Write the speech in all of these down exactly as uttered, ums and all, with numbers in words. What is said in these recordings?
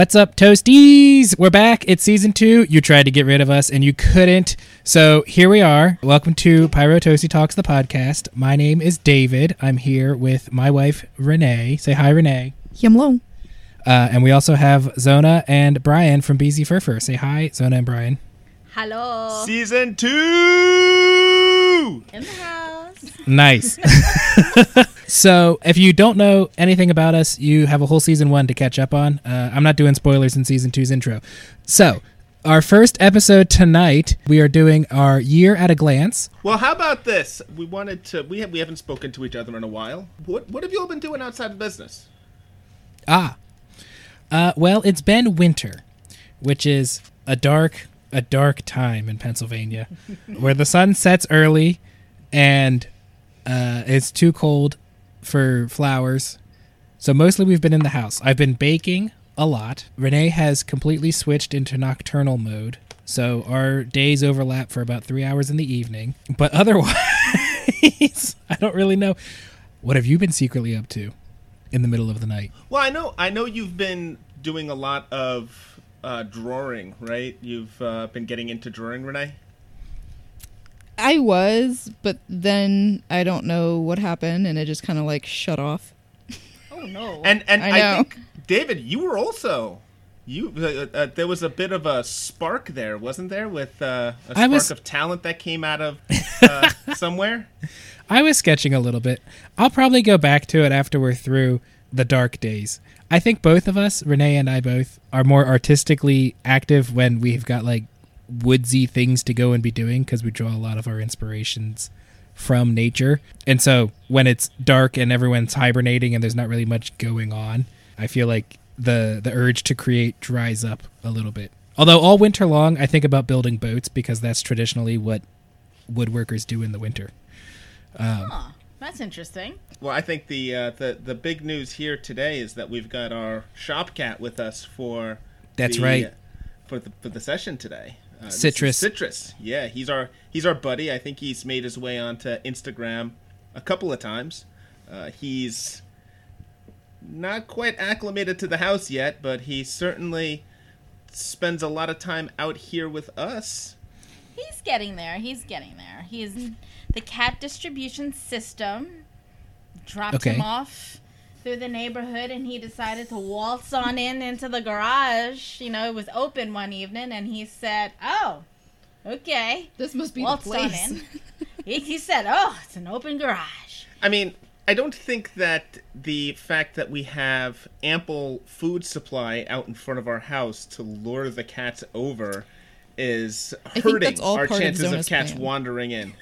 What's up, Toasties? We're back. It's season two. You tried to get rid of us and you couldn't. So here we are. Welcome to Pyro Toasty Talks, the podcast. My name is David. I'm here with my wife, Renee. Say hi, Renee. Hello. Uh, and we also have Zona and Brian from B Z Furfur. Say hi, Zona and Brian. Hello. Season two! In the house. Nice. So if you don't know anything about us, you have a whole season one to catch up on. Uh, I'm not doing spoilers in season two's intro. So our first episode tonight, we are doing our year at a glance. Well, how about this? We wanted to, we, have, we haven't spoken to each other in a while. What, what have you all been doing outside of business? Ah. Uh, well, it's been winter, which is a dark, a dark time in Pennsylvania, where the sun sets early and uh, it's too cold for flowers. So mostly we've been in the house. I've been baking a lot. Renee has completely switched into nocturnal mode. So our days overlap for about three hours in the evening. But otherwise, I don't really know. What have you been secretly up to in the middle of the night? Well, I know, I know you've been doing a lot of uh, drawing, right? You've uh, been getting into drawing, Renee? I was, but then I don't know what happened, and it just kind of like shut off. Oh no! And and I I, know. think David, you were also you. Uh, uh, there was a bit of a spark there, wasn't there, with uh, a I spark was- of talent that came out of uh, somewhere? I was sketching a little bit. I'll probably go back to it after we're through the dark days. I think both of us, Renee and I both, are more artistically active when we've got like woodsy things to go and be doing, because we draw a lot of our inspirations from nature. And so when it's dark and everyone's hibernating and there's not really much going on, I feel like the the urge to create dries up a little bit. Although all winter long, I think about building boats, because that's traditionally what woodworkers do in the winter. Um, Huh, that's interesting. Well, I think the uh, the the big news here today is that we've got our shop cat with us for That's the, right. uh, for the for the session today. Uh, this is Citrus. Citrus, yeah, he's our he's our buddy. I think he's made his way onto Instagram a couple of times. Uh, he's not quite acclimated to the house yet, but he certainly spends a lot of time out here with us. He's getting there. He's getting there. He's the cat distribution system dropped Okay. him off through the neighborhood, and he decided to waltz on in into the garage. You know, it was open one evening, and he said, "Oh, okay." This must be Waltzed the place. on in. he, he said, "Oh, it's an open garage." I mean, I don't think that the fact that we have ample food supply out in front of our house to lure the cats over is think hurting that's all our part of chances of, Zona's cats plan. wandering in.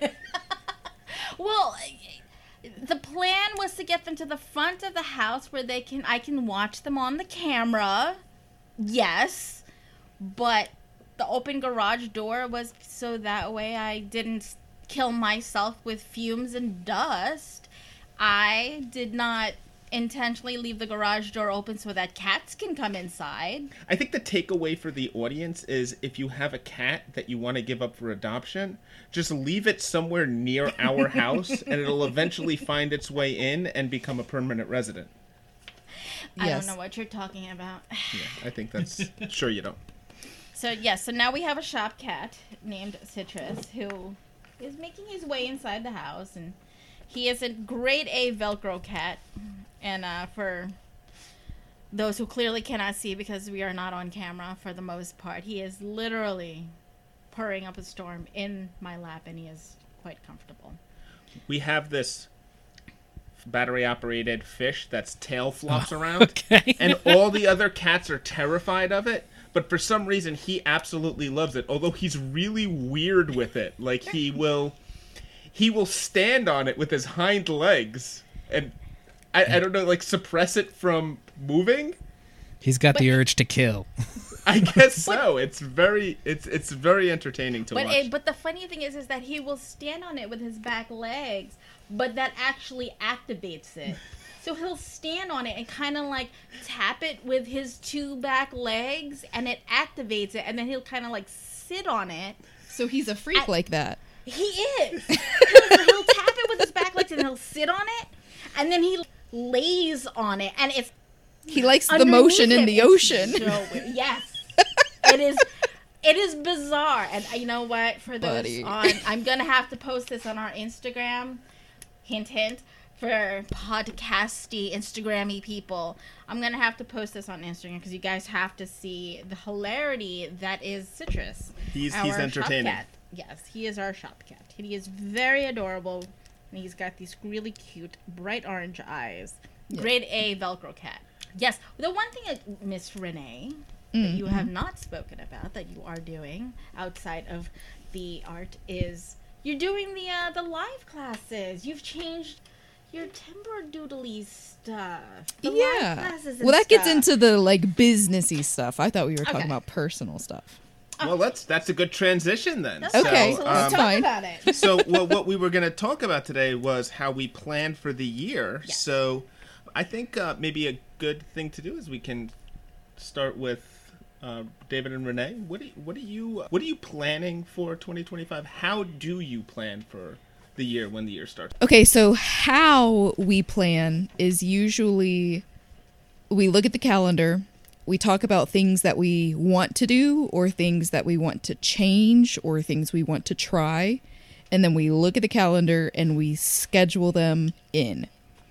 Well, the plan was to get them to the front of the house where they can I can watch them on the camera. Yes. But the open garage door was so that way I didn't kill myself with fumes and dust. I did not intentionally leave the garage door open so that cats can come inside. I think the takeaway for the audience is if you have a cat that you want to give up for adoption, just leave it somewhere near our house and it'll eventually find its way in and become a permanent resident. I Yes. don't know what you're talking about. Yeah, I think that's... Sure you don't. So, yes, so now we have a shop cat named Citrus who is making his way inside the house, and he is a grade A Velcro cat. And uh, for those who clearly cannot see because we are not on camera for the most part, he is literally purring up a storm in my lap, and he is quite comfortable. We have this battery-operated fish that's tail flops around, okay. and all the other cats are terrified of it, but for some reason he absolutely loves it, although he's really weird with it. Like, he will he will stand on it with his hind legs and I, I don't know, like, suppress it from moving. He's got the urge to kill. I guess so. It's very it's it's very entertaining to But watch. it, but the funny thing is, is that he will stand on it with his back legs, but that actually activates it. So he'll stand on it and kind of like tap it with his two back legs, and it activates it, and then he'll kind of like sit on it. So he's a freak I- like that. He is. he'll, he'll tap it with his back legs, and he'll sit on it, and then he lays on it, and it's He likes the motion in him, the it's ocean. So weird. Yes, it is. It is bizarre, and you know what? For those Buddy. on, I'm gonna have to post this on our Instagram. Hint, hint. For podcasty, Instagrammy people, I'm gonna have to post this on Instagram because you guys have to see the hilarity that is Citrus. He's our he's shop entertaining. cat. Yes, he is our shop cat. He is very adorable, and he's got these really cute, bright orange eyes. Yeah. Grade A Velcro cat. Yes, the one thing that Miss Renee that Mm, you have not spoken about that you are doing outside of the art is you're doing the uh, the live classes. You've changed your timber doodly stuff. The live Yeah. classes and Well, that gets stuff. into the like businessy stuff. I thought we were talking Okay. about personal stuff. Well, that's that's a good transition then. That's Okay, so, So, let's that's talk fine. about it. so well, what we were going to talk about today was how we plan for the year. Yes. So I think uh, maybe a good thing to do is we can start with uh, David and Renee. What do you, what are you what are you planning for twenty twenty-five? How do you plan for the year when the year starts? Okay, so how we plan is usually we look at the calendar, we talk about things that we want to do or things that we want to change or things we want to try, and then we look at the calendar and we schedule them in.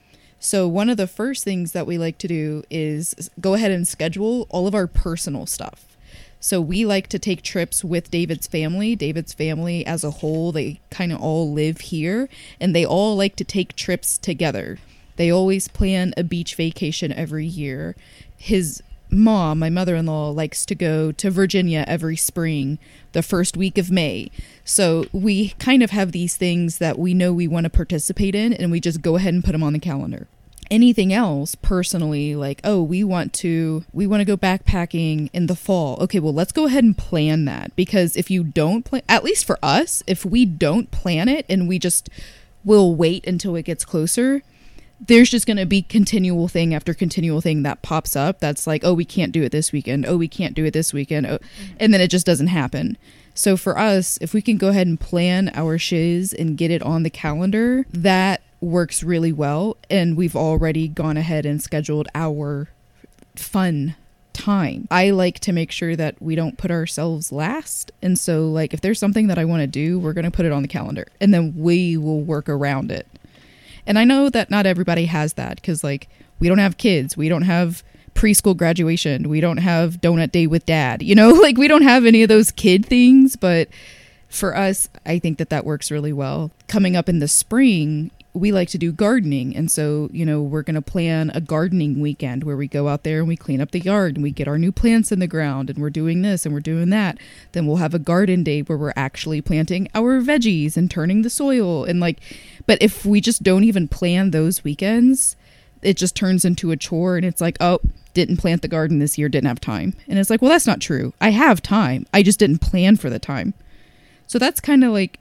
So one of the first things that we like to do is go ahead and schedule all of our personal stuff. So we like to take trips with David's family. David's family as a whole, they kind of all live here, and they all like to take trips together. They always plan a beach vacation every year. His mom, my mother-in-law, likes to go to Virginia every spring, the first week of May. So we kind of have these things that we know we want to participate in, and we just go ahead and put them on the calendar. Anything else personally, like, oh, we want to we want to go backpacking in the fall. Okay, well, let's go ahead and plan that, because if you don't plan, at least for us, if we don't plan it and we just will wait until it gets closer, there's just going to be continual thing after continual thing that pops up that's like, oh, we can't do it this weekend. Oh, we can't do it this weekend. Oh, and then it just doesn't happen. So for us, if we can go ahead and plan our shiz and get it on the calendar, that works really well. And we've already gone ahead and scheduled our fun time. I like to make sure that we don't put ourselves last. And so, like, if there's something that I want to do, we're going to put it on the calendar and then we will work around it. And I know that not everybody has that because, like, we don't have kids. We don't have preschool graduation. We don't have donut day with dad. You know, like, we don't have any of those kid things. But for us, I think that that works really well. Coming up in the spring, we like to do gardening. And so, you know, we're going to plan a gardening weekend where we go out there and we clean up the yard and we get our new plants in the ground and we're doing this and we're doing that. Then we'll have a garden day where we're actually planting our veggies and turning the soil. And like, but if we just don't even plan those weekends, it just turns into a chore and it's like, oh, didn't plant the garden this year, didn't have time. And it's like, well, that's not true. I have time. I just didn't plan for the time. So that's kind of like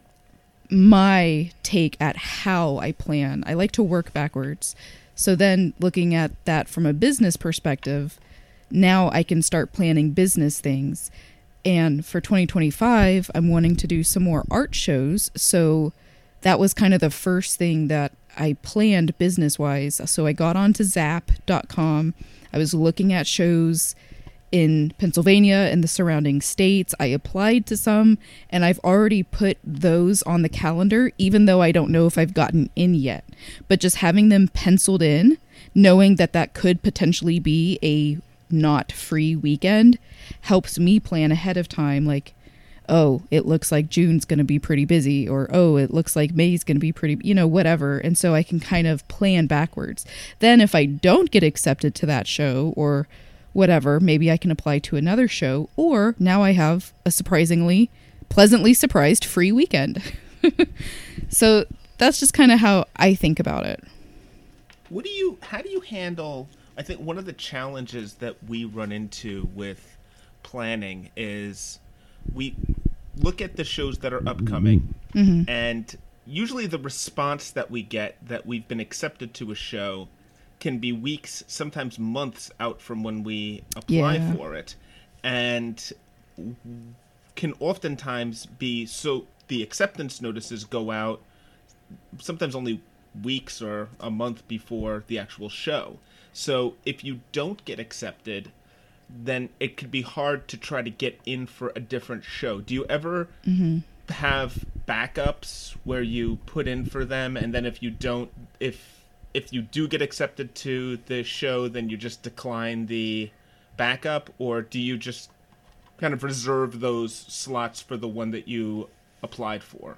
my take at how I plan. I like to work backwards. So then looking at that from a business perspective, now I can start planning business things. And for twenty twenty-five, I'm wanting to do some more art shows. So that was kind of the first thing that I planned business-wise. So I got onto zap dot com. I was looking at shows in Pennsylvania and the surrounding states. I applied to some, and I've already put those on the calendar, even though I don't know if I've gotten in yet. But just having them penciled in, knowing that that could potentially be a not free weekend, helps me plan ahead of time. Like, oh, it looks like June's going to be pretty busy, or, oh, it looks like May's going to be pretty, you know, whatever. And so I can kind of plan backwards. Then if I don't get accepted to that show or whatever, maybe I can apply to another show, or now I have a surprisingly, pleasantly surprised free weekend. So that's just kind of how I think about it. What do you, how do you handle, I think one of the challenges that we run into with planning is we look at the shows that are upcoming, Mm-hmm. and usually the response that we get that we've been accepted to a show can be weeks, sometimes months out from when we apply Yeah. for it, and can oftentimes be, so the acceptance notices go out sometimes only weeks or a month before the actual show. So if you don't get accepted, then it could be hard to try to get in for a different show. Do you ever Mm-hmm. have backups where you put in for them, and then if you don't, if if you do get accepted to the show, then you just decline the backup, or do you just kind of reserve those slots for the one that you applied for?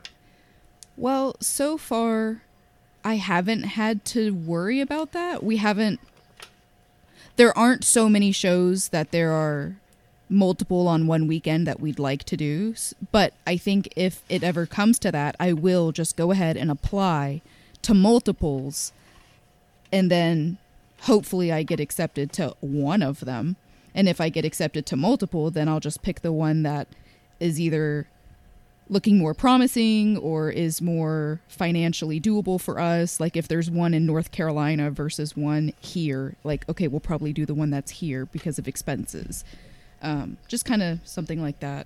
Well, so far, I haven't had to worry about that. We haven't. There aren't so many shows that there are multiple on one weekend that we'd like to do. S- But I think if it ever comes to that, I will just go ahead and apply to multiples. And then hopefully I get accepted to one of them. And if I get accepted to multiple, then I'll just pick the one that is either looking more promising or is more financially doable for us. Like if there's one in North Carolina versus one here, like, okay, we'll probably do the one that's here because of expenses. Um, just kind of something like that.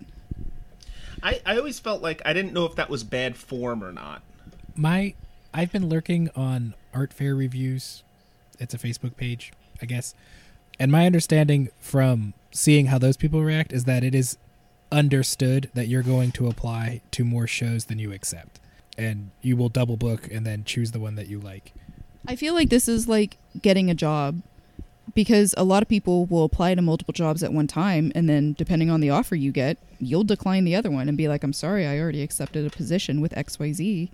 I, I always felt like I didn't know if that was bad form or not. My, I've been lurking on Art Fair Reviews. It's a Facebook page, I guess. And my understanding from seeing how those people react is that it is understood that you're going to apply to more shows than you accept. And you will double book and then choose the one that you like. I feel like this is like getting a job, because a lot of people will apply to multiple jobs at one time, and then depending on the offer you get, you'll decline the other one and be like, I'm sorry, I already accepted a position with X Y Z.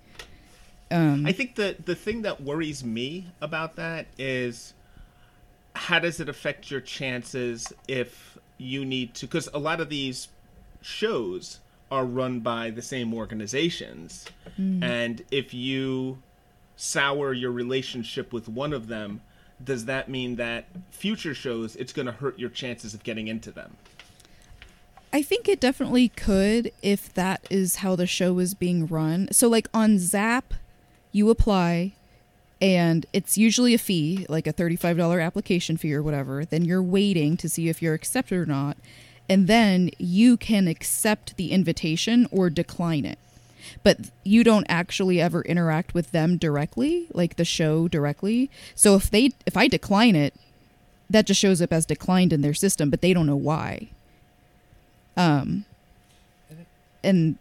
Um, I think the the thing that worries me about that is how does it affect your chances if you need to, because a lot of these shows are run by the same organizations, mm. and if you sour your relationship with one of them, does that mean that future shows it's going to hurt your chances of getting into them? I think it definitely could if that is how the show is being run. So like on Zap, you apply and it's usually a fee, like a thirty-five dollars application fee or whatever. Then you're waiting to see if you're accepted or not. And then you can accept the invitation or decline it. But you don't actually ever interact with them directly, like the show directly. So if they if I decline it, that just shows up as declined in their system, but they don't know why. Um, and,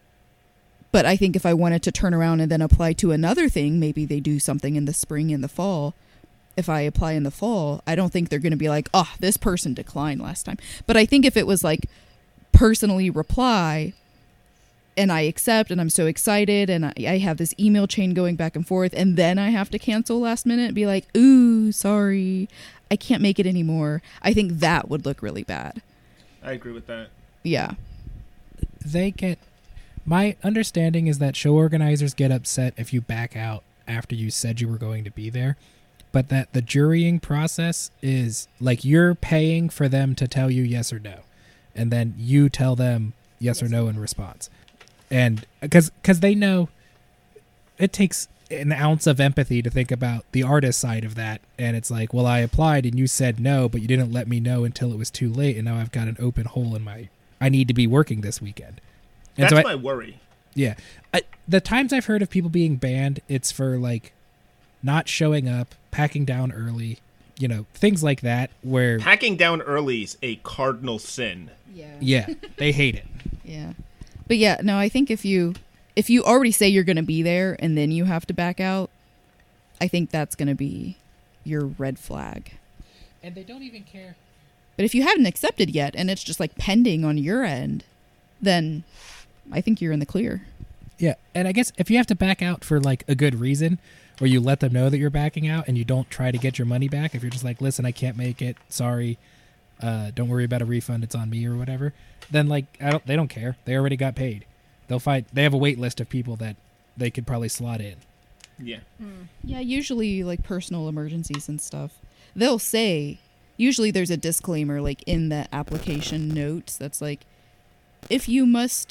but I think if I wanted to turn around and then apply to another thing, maybe they do something in the spring and the fall. If I apply in the fall, I don't think they're going to be like, oh, this person declined last time. But I think if it was like personally reply and I accept and I'm so excited and I, I have this email chain going back and forth and then I have to cancel last minute and be like, ooh, sorry, I can't make it anymore. I think that would look really bad. I agree with that. Yeah. They get, my understanding is that show organizers get upset if you back out after you said you were going to be there, but that the jurying process is like you're paying for them to tell you yes or no, and then you tell them yes, yes. or no in response. And because because they know it takes an ounce of empathy to think about the artist side of that. And it's like, well, I applied and you said no, but you didn't let me know until it was too late. And now I've got an open hole in my, I need to be working this weekend. And That's so I, my worry. Yeah. I, the times I've heard of people being banned, it's for like not showing up, packing down early, you know, things like that where packing down early is a cardinal sin. Yeah. Yeah. They hate it. Yeah. But yeah, no, I think if you, if you already say you're going to be there and then you have to back out, I think that's going to be your red flag. And they don't even care. But if you haven't accepted yet and it's just like pending on your end, then I think you're in the clear. Yeah. And I guess if you have to back out for like a good reason, or you let them know that you're backing out and you don't try to get your money back, if you're just like, listen, I can't make it, sorry, uh, don't worry about a refund, it's on me or whatever, then like I don't, they don't care. They already got paid. They'll find, they have a wait list of people that they could probably slot in. Yeah. Mm. Yeah, usually like personal emergencies and stuff. They'll say, usually there's a disclaimer like in the application notes that's like, if you must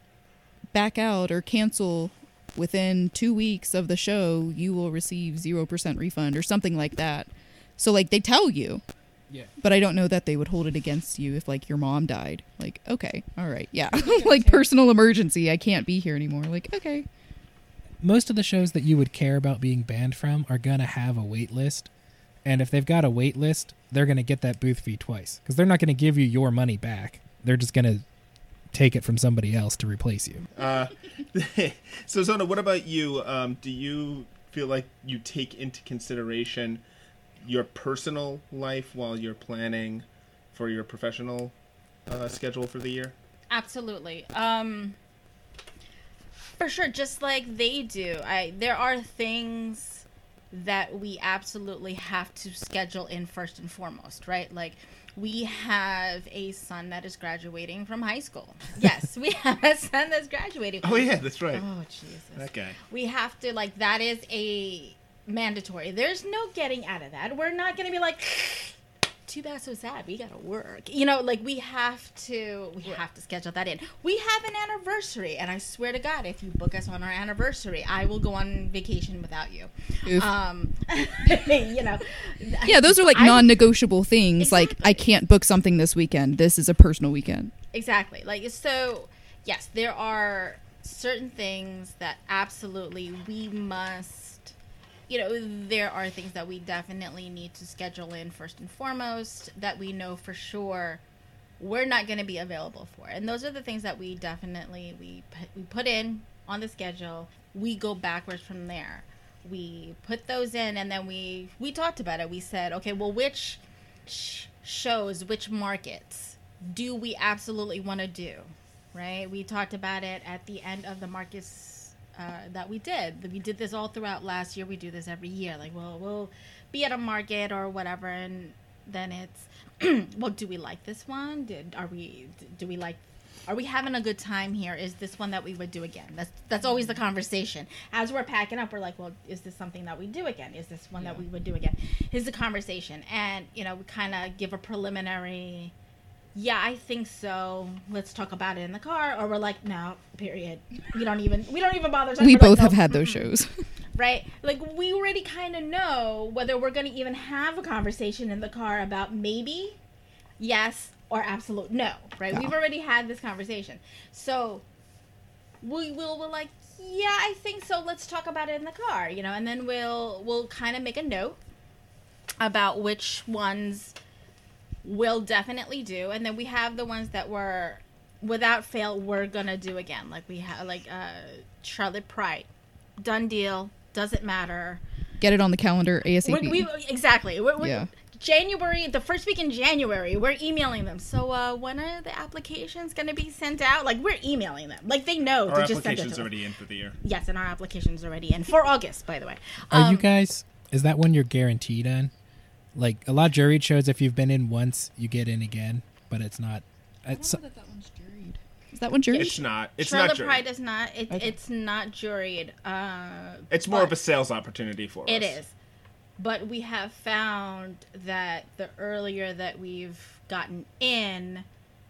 back out or cancel within two weeks of the show, you will receive zero percent refund or something like that. So like they tell you. Yeah. But I don't know that they would hold it against you if like your mom died. Like, okay, all right, yeah. Like personal emergency, I can't be here anymore. Like, okay. Most of the shows that you would care about being banned from are going to have a wait list. And if they've got a wait list, they're going to get that booth fee twice because they're not going to give you your money back. They're just going to take it from somebody else to replace you. Uh, so, Zona, what about you? Um, do you feel like you take into consideration your personal life while you're planning for your professional uh, schedule for the year? Absolutely. Um, for sure, just like they do. I there are things that we absolutely have to schedule in first and foremost, right? Like, we have a son that is graduating from high school. Yes, we have a son that's graduating. Oh, yeah, that's right. Oh, Jesus. That guy. We have to, like, that is a mandatory. There's no getting out of that. We're not going to be like, too bad, so sad. We got to work. You know, like, we have to, we have to schedule that in. We have an anniversary, and I swear to God, if you book us on our anniversary, I will go on vacation without you. Oof. Um, you know. Yeah, those are like I- non-negotiable things. Like, Exactly. I can't book something this weekend. This is a personal weekend. Exactly. Like, so, yes, there are certain things that absolutely we must, you know, there are things that we definitely need to schedule in first and foremost that we know for sure we're not going to be available for. And those are the things that we definitely, we put, we put in on the schedule. We go backwards from there. We put those in, and then we, we talked about it. We said, okay, well, which sh- shows, which markets do we absolutely want to do, right? We talked about it at the end of the markets uh, that we did. We did this all throughout last year. We do this every year. Like, well, we'll be at a market or whatever, and then it's, well, do we like this one? Did are we? Do we like? Are we having a good time here? Is this one that we would do again? That's that's always the conversation. As we're packing up, we're like, well, is this something that we do again? Is this one that we would do again? Here's the conversation, and you know, we kind of give a preliminary. Yeah, I think so. Let's talk about it in the car, or we're like, no, period. We don't even we don't even bother. Talking. We We're both like, have no. had those shows. Right? Like, we already kind of know whether we're going to even have a conversation in the car about maybe, yes, or absolute no, right? Yeah. We've already had this conversation. So we will, we're like, yeah, I think so. Let's talk about it in the car, you know, and then we'll, we'll kind of make a note about which ones we'll definitely do. And then we have the ones that we're, without fail, we're going to do again. Like, we have, like, uh, Charlotte Pride. Done deal. Doesn't matter. Get it on the calendar ASAP. We, we, exactly. We're, we're, Yeah. January, the first week in January, we're emailing them. So uh, when are the applications going to be sent out? Like, we're emailing them. Like, they know Our to just send it to application's them. already in for the year. Yes, and our application's already in. For August, by the way. Are you Um, guys, is that one you're guaranteed on? Like, a lot of juried shows, if you've been in once, you get in again, but it's not. It's, that that one's juried. Is that one juried? It's not. It's Charlotte not juried. Pride is not. It, Okay. It's not juried. Uh, It's more but- of a sales opportunity for us. It is. But we have found that the earlier that we've gotten in,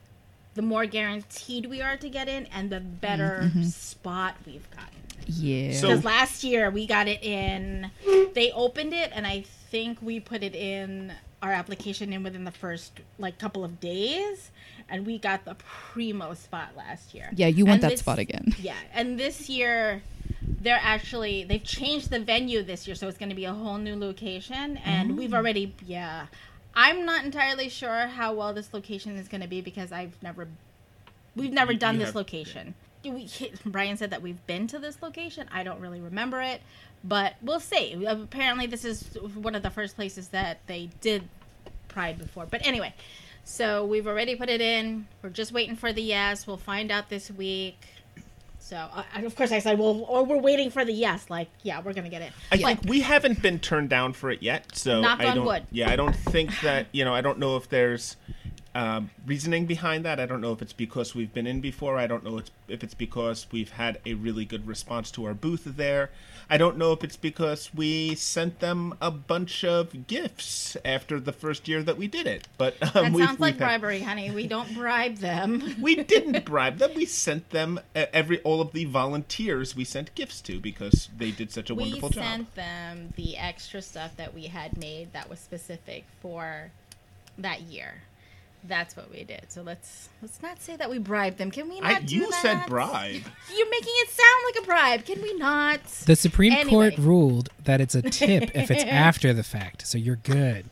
the more guaranteed we are to get in, and the better spot we've gotten. Yeah. So- Because last year we got it in, they opened it, and I think we put it in, our application in within the first, like, couple of days, and we got the primo spot last year. yeah, you want And that this- spot again. Yeah, and this year, they're actually, they've changed the venue this year, so it's going to be a whole new location, and we've already, yeah. I'm not entirely sure how well this location is going to be because I've never, we've never You- done you this have- location. We, Brian said that we've been to this location. I don't really remember it, but we'll see. Apparently, this is one of the first places that they did Pride before. But anyway, so we've already put it in. We're just waiting for the yes. We'll find out this week. So, uh, and of course, I said, well, or we're waiting for the yes. Like, yeah, we're gonna get it. I Like, think we haven't been turned down for it yet, so Knock I on don't. wood. Yeah, I don't think that you know. I don't know if there's um, reasoning behind that. I don't know if it's because we've been in before. I don't know it's, if it's because we've had a really good response to our booth there. I don't know if it's because we sent them a bunch of gifts after the first year that we did it. But um, that we've, sounds like we've had- bribery, honey. We don't bribe them. we didn't bribe them. We sent them uh, every all of the volunteers we sent gifts to because they did such a We wonderful job. sent them the extra stuff that we had made that was specific for that year. That's what we did. So let's let's not say that we bribed them. Can we not I, do you that? said bribe. You're making it sound like a bribe. Can we not? The Supreme Anyway. Court ruled that it's a tip if it's after the fact, so you're good.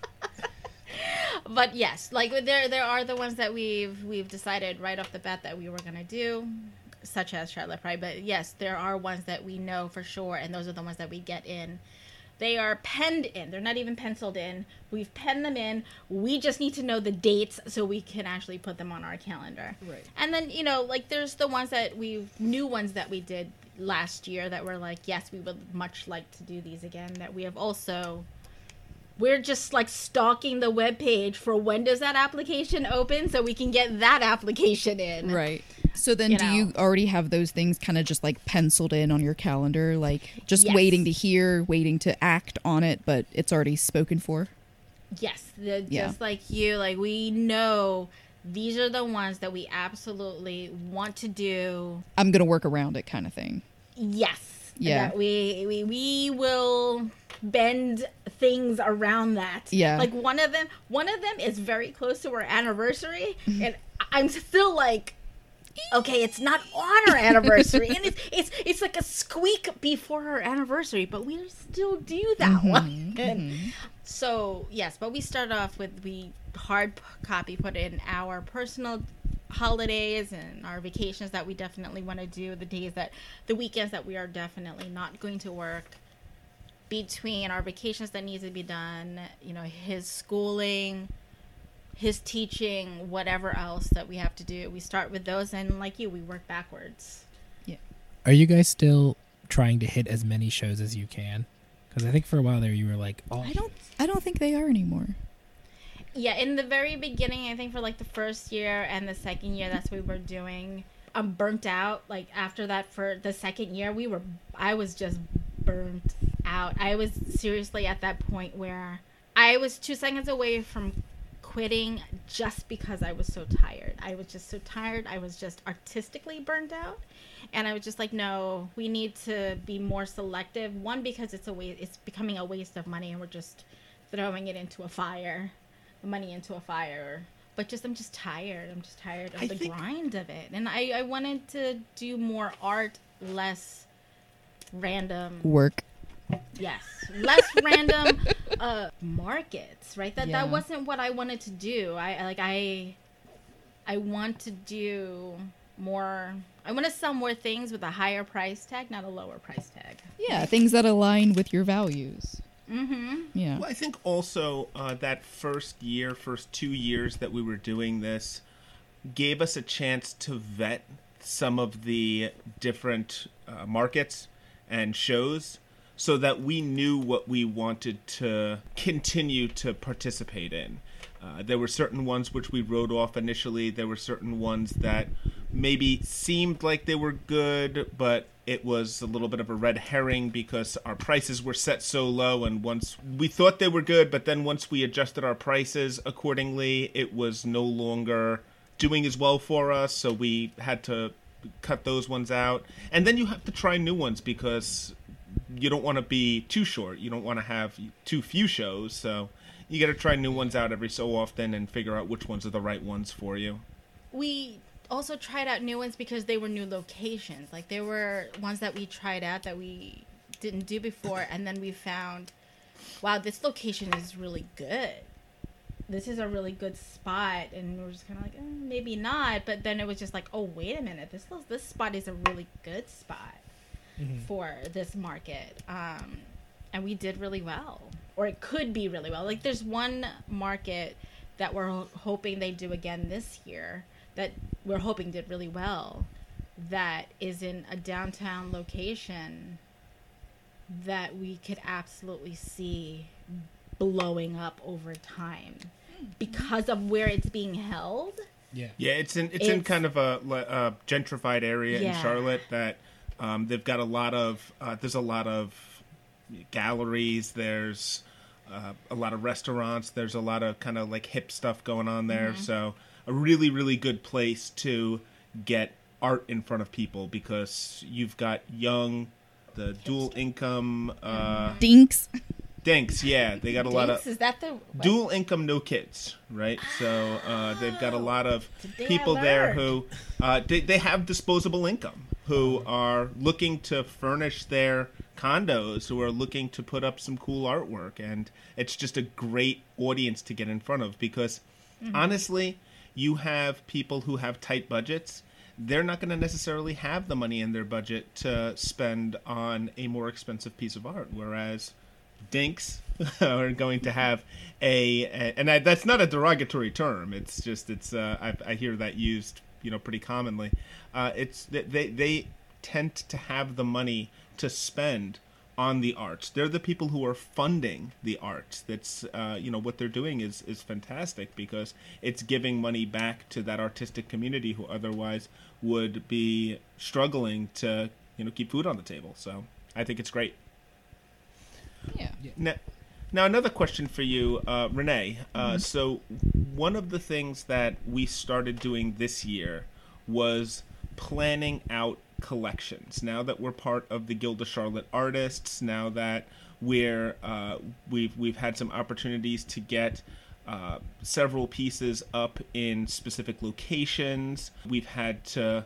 But yes, like there there are the ones that we've we've decided right off the bat that we were gonna do, such as Charlotte Pride. But yes, there are ones that we know for sure, and those are the ones that we get in. They are penned in. They're not even penciled in. We've penned them in. We just need to know the dates so we can actually put them on our calendar. Right. And then, you know, like there's the ones that we new ones that we did last year that were like, yes, we would much like to do these again. That we have also, we're just like stalking the webpage for when does that application open so we can get that application in. Right. So then You do know. you already have those things kind of just like penciled in on your calendar, like just Yes. waiting to hear, waiting to act on it, but it's already spoken for? Yes, the, Yeah. just like you, like we know these are the ones that we absolutely want to do. I'm going to work around it kind of thing. Yes. Yeah. That we, we we will bend things around that. Yeah. Like one of them one of them is very close to our anniversary Mm-hmm. and I'm still like, okay, it's not on our anniversary, and it's it's it's like a squeak before our anniversary, but we still do that Mm-hmm. one. And so yes, but we start off with we hard p- copy put in our personal holidays and our vacations that we definitely want to do, the days that the weekends that we are definitely not going to work, between our vacations that needs to be done, you know, his schooling, his teaching, whatever else that we have to do. We start with those, and like you, we work backwards. Are you guys still trying to hit as many shows as you can? Because I think for a while there you were like, oh, I don't I don't think they are anymore. Yeah, in the very beginning, I think for like the first year and the second year, that's what we were doing. I'm burnt out. Like after that, for the second year, we were, I was just burnt out. I was seriously at that point where I was two seconds away from quitting just because I was so tired. I was just so tired. I was just artistically burned out. And I was just like, no, we need to be more selective. One, because it's a waste, it's becoming a waste of money, and we're just throwing it into a fire, the money into a fire. But just, I'm just tired. I'm just tired of I the think- grind of it. And I, I wanted to do more art, less random. Work. Yes, less random uh, markets, right? That Yeah. that wasn't what I wanted to do. I I- like I I want to do more. I want to sell more things with a higher price tag, not a lower price tag. Yeah, things that align with your values. Mm-hmm. Yeah. Well, I think also uh, that first year, first two years that we were doing this, gave us a chance to vet some of the different uh, markets and shows, so that we knew what we wanted to continue to participate in. Uh, there were certain ones which we wrote off initially. There were certain ones that maybe seemed like they were good, but it was a little bit of a red herring because our prices were set so low, and once we thought they were good, but then once we adjusted our prices accordingly, it was no longer doing as well for us, so we had to cut those ones out. And then you have to try new ones because you don't want to be too short. You don't want to have too few shows, so you got to try new ones out every so often and figure out which ones are the right ones for you. We also tried out new ones because they were new locations. Like there were ones that we tried out that we didn't do before, and then we found, wow, this location is really good. This is a really good spot, and we were just kind of like, eh, maybe not. But then it was just like, oh, wait a minute, this this spot is a really good spot for this market, um, and we did really well, or it could be really well. Like there's one market that we're ho- hoping they do again this year that we're hoping did really well, that is in a downtown location that we could absolutely see blowing up over time because of where it's being held. yeah. Yeah, it's in it's, in It's- kind of a, a gentrified area Yeah. in Charlotte that um, they've got a lot of. Uh, there's a lot of galleries. There's uh, a lot of restaurants. There's a lot of kind of like hip stuff going on there. Mm-hmm. So a really really good place to get art in front of people because you've got young, the dual income. Uh, Dinks. Dinks, yeah, they got a lot Dinks, of is that the what? dual income, no kids, right? So uh, they've got a lot of Today I people there learned. who uh, they, they have disposable income, who are looking to furnish their condos, who are looking to put up some cool artwork, and it's just a great audience to get in front of because Mm-hmm. honestly, you have people who have tight budgets. They're not going to necessarily have the money in their budget to spend on a more expensive piece of art, whereas Dinks are going to have a, a and I, that's not a derogatory term. It's just it's uh, I, I hear that used you know pretty commonly. Uh, it's they they tend to have the money to spend on the arts. They're the people who are funding the arts. That's uh, you know what they're doing is is fantastic because it's giving money back to that artistic community who otherwise would be struggling to you know keep food on the table. So I think it's great. Yeah. Now, now another question for you, uh, Renee. Uh, Mm-hmm. So one of the things that we started doing this year was planning out collections. Now that we're part of the Guild of Charlotte Artists, now that we're uh, we've we've had some opportunities to get uh, several pieces up in specific locations, we've had to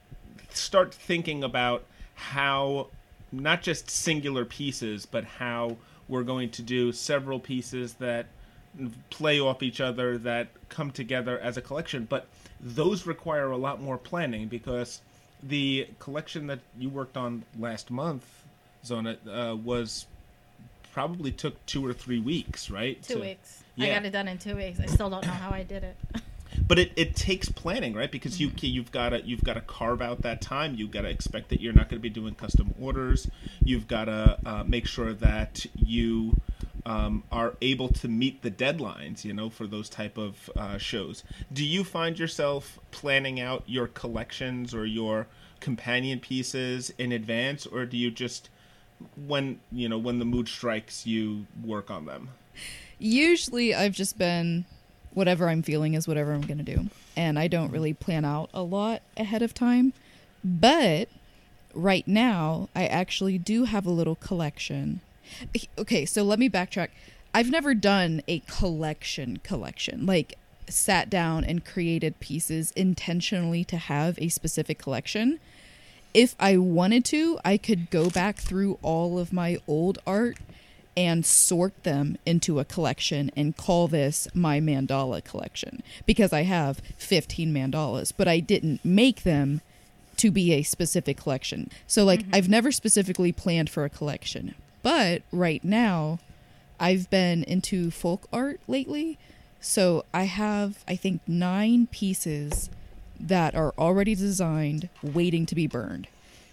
start thinking about how not just singular pieces, but how we're going to do several pieces that play off each other, that come together as a collection. But those require a lot more planning because the collection that you worked on last month, Zona, uh, was probably took two or three weeks, right? Two To- weeks. Yeah. I got it done in two weeks. I still don't know how I did it. But it, it takes planning, right? Because you you've got to you've got to carve out that time. You've got to expect that you're not going to be doing custom orders. You've got to uh, make sure that you um, are able to meet the deadlines, you know, for those type of uh, shows. Do you find yourself planning out your collections or your companion pieces in advance, or do you just when you know when the mood strikes, you work on them? Usually I've just been whatever I'm feeling is whatever I'm going to do. And I don't really plan out a lot ahead of time. But right now, I actually do have a little collection. Okay, so let me backtrack. I've never done a collection collection, like sat down and created pieces intentionally to have a specific collection. If I wanted to, I could go back through all of my old art and sort them into a collection and call this my mandala collection because I have fifteen mandalas, but I didn't make them to be a specific collection. So like I've never specifically planned for a collection, but right now I've been into folk art lately. So I have, I think, nine pieces that are already designed, waiting to be burned.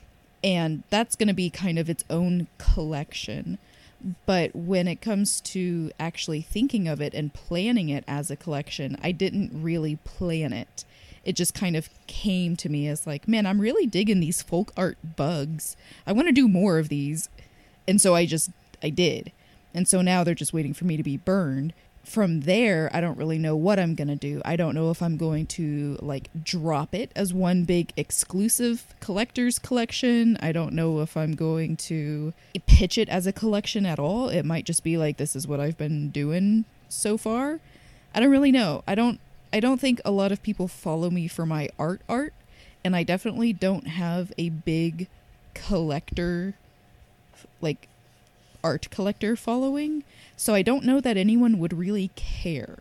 And that's going to be kind of its own collection. But when it comes to actually thinking of it and planning it as a collection, I didn't really plan it. It just kind of came to me as like, man, I'm really digging these folk art bugs. I want to do more of these. And so I just, I did. And so now they're just waiting for me to be burned. From there, I don't really know what I'm going to do. I don't know if I'm going to like drop it as one big exclusive collector's collection. I don't know if I'm going to pitch it as a collection at all. It might just be like, this is what I've been doing so far. I don't really know. I don't, I don't think a lot of people follow me for my art art. And I definitely don't have a big collector, like art collector following. So I don't know that anyone would really care.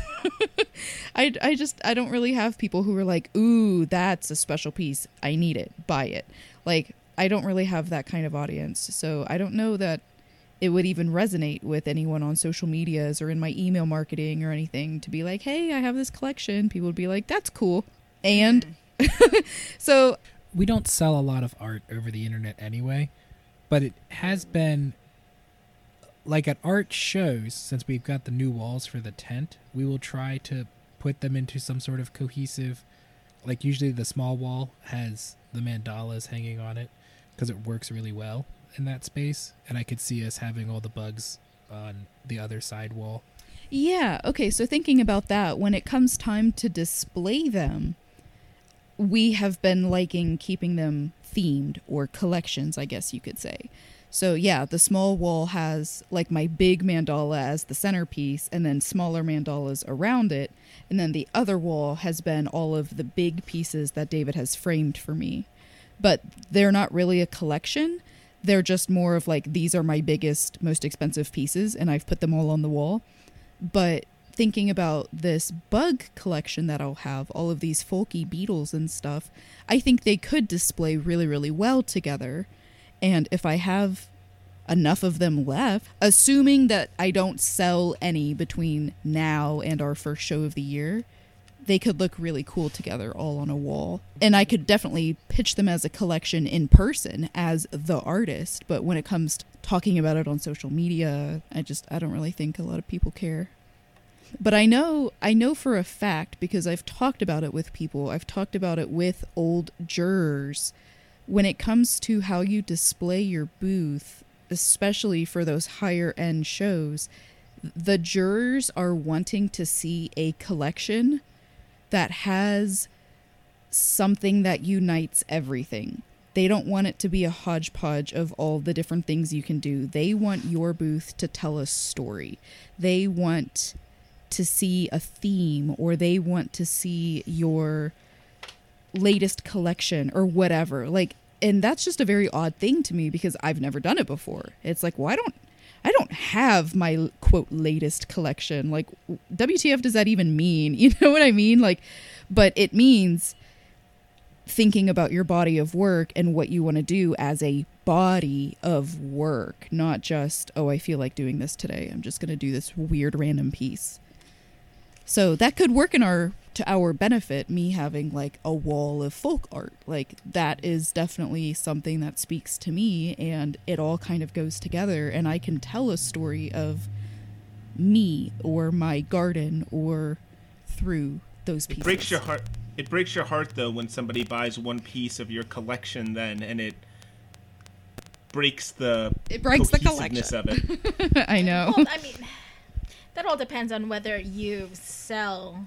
I, I just, I don't really have people who are like, ooh, that's a special piece. I need it. Buy it. Like, I don't really have that kind of audience. So I don't know that it would even resonate with anyone on social medias or in my email marketing or anything to be like, hey, I have this collection. People would be like, that's cool. And so We don't sell a lot of art over the internet anyway, but it has been like at art shows, since we've got the new walls for the tent, we will try to put them into some sort of cohesive, like usually the small wall has the mandalas hanging on it because it works really well in that space. And I could see us having all the bugs on the other side wall. yeah, okay, so thinking about that, when it comes time to display them, we have been liking keeping them themed or collections, I guess you could say. So yeah, the small wall has like my big mandala as the centerpiece and then smaller mandalas around it. And then the other wall has been all of the big pieces that David has framed for me. But they're not really a collection. They're just more of like, these are my biggest, most expensive pieces, and I've put them all on the wall. But thinking about this bug collection that I'll have, all of these folky beetles and stuff, I think they could display really, really well together. And if I have enough of them left, assuming that I don't sell any between now and our first show of the year, they could look really cool together all on a wall. And I could definitely pitch them as a collection in person as the artist. But when it comes to talking about it on social media, I just, I don't really think a lot of people care. But I know, I know for a fact, because I've talked about it with people, I've talked about it with old jurors, when it comes to how you display your booth, especially for those higher end shows, the jurors are wanting to see a collection that has something that unites everything. They don't want it to be a hodgepodge of all the different things you can do. They want your booth to tell a story. They want to see a theme, or they want to see your latest collection or whatever. Like, and that's just a very odd thing to me because I've never done it before. It's like, well, I don't I don't have my quote latest collection. Like, W T F does that even mean? You know what I mean? Like, but it means thinking about your body of work and what you want to do as a body of work, not just, oh, I feel like doing this today. I'm just going to do this weird random piece. So that could work in our to our benefit, me having like a wall of folk art. Like, that is definitely something that speaks to me, and it all kind of goes together, and I can tell a story of me or my garden or through those pieces. It breaks your heart. It breaks your heart though when somebody buys one piece of your collection then and it breaks the it breaks the cohesiveness collection of it. I know. Well, I mean, that all depends on whether you sell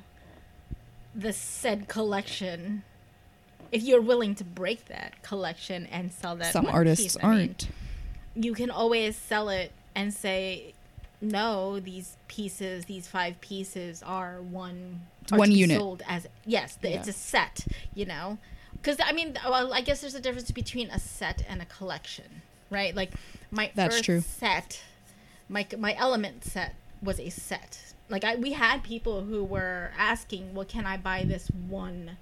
the said collection. If you're willing to break that collection and sell that, some one artists piece, I mean, aren't. you can always sell it and say, no, these pieces, these five pieces are one, It's are one to be unit. sold as yes, the, it's Yeah. a set. You know, because I mean, well, I guess there's a difference between a set and a collection, right? Like my That's first true. set, my my element set was a set. Like I, we had people who were asking, well, can I buy this one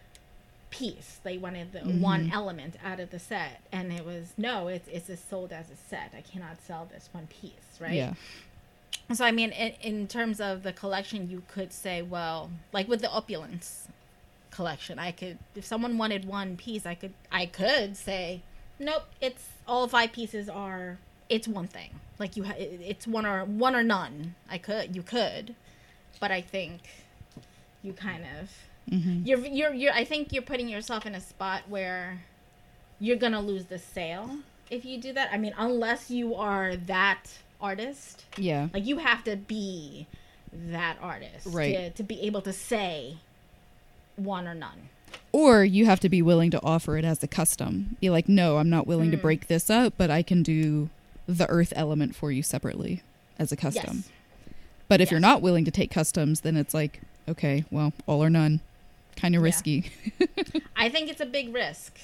piece? They wanted the Mm-hmm. one element out of the set, and it was no, it's it's just sold as a set. I cannot sell this one piece, right? Yeah. So I mean, in, in terms of the collection, you could say, well, like with the opulence collection, I could, if someone wanted one piece, I could I could say, nope, it's all five pieces are it's one thing. Like you, ha- it- it's one or one or none. I could, you could, but I think you kind of Mm-hmm. you're you're you're. I think you're putting yourself in a spot where you're gonna lose the sale if you do that. I mean, unless you are that artist, Yeah. like you have to be that artist, Right. To, to be able to say one or none. Or you have to be willing to offer it as a custom. Be like, no, I'm not willing to Mm. break this up, but I can do the earth element for you separately as a custom. Yes. But if Yes. you're not willing to take customs, then it's like, okay, well, all or none. Kind of Yeah. risky. I think it's a big risk,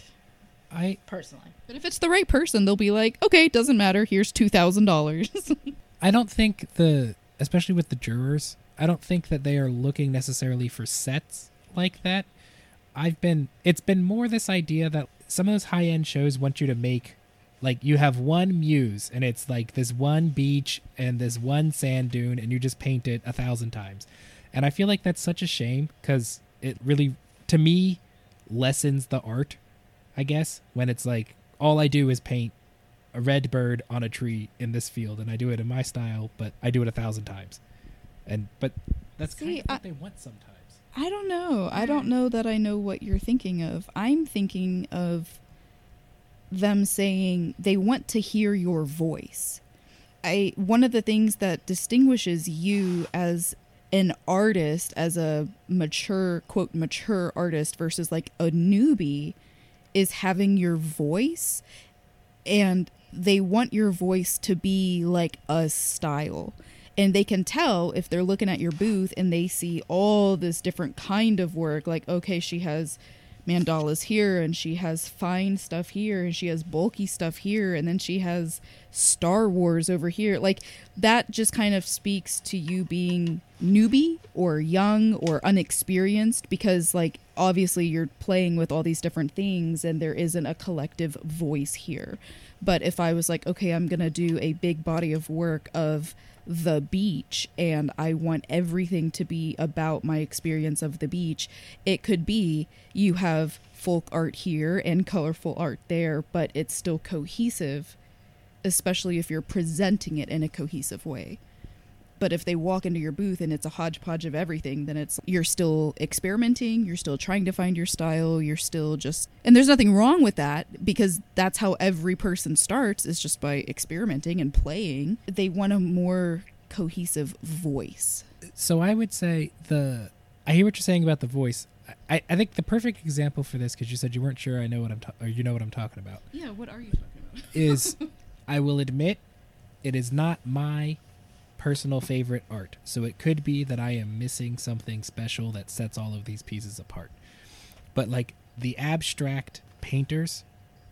I personally. But if it's the right person, they'll be like, okay, it doesn't matter. Here's two thousand dollars. I don't think the, especially with the jurors, I don't think that they are looking necessarily for sets like that. I've been, it's been more this idea that some of those high end shows want you to make, like, you have one muse and it's like this one beach and this one sand dune and you just paint it a thousand times. And I feel like that's such a shame because it really, to me, lessens the art, I guess, when it's like, all I do is paint a red bird on a tree in this field and I do it in my style, but I do it a thousand times. And, but that's See, kind of what I- they want sometimes. I don't know. I don't know that I know what you're thinking of. I'm thinking of them saying they want to hear your voice. I one of the things that distinguishes you as an artist, as a mature, quote, mature artist versus like a newbie, is having your voice. And they want your voice to be like a style. And they can tell if they're looking at your booth and they see all this different kind of work. Like, okay, she has mandalas here, and she has fine stuff here, and she has bulky stuff here, and then she has Star Wars over here. Like, that just kind of speaks to you being newbie or young or unexperienced, because, like, obviously you're playing with all these different things and there isn't a collective voice here. But if I was like, okay, I'm gonna do a big body of work of the beach and I want everything to be about my experience of the beach, it could be you have folk art here and colorful art there, but it's still cohesive, especially if you're presenting it in a cohesive way. But if they walk into your booth and it's a hodgepodge of everything, then it's you're still experimenting, you're still trying to find your style, you're still just... And there's nothing wrong with that, because that's how every person starts, is just by experimenting and playing. They want a more cohesive voice. So I would say the... I hear what you're saying about the voice. I, I think the perfect example for this, because you said you weren't sure I know what I'm ta- or you know what I'm talking about. Yeah, what are you talking about? Is, I will admit, it is not my personal favorite art, so it could be that I am missing something special that sets all of these pieces apart. But like the abstract painters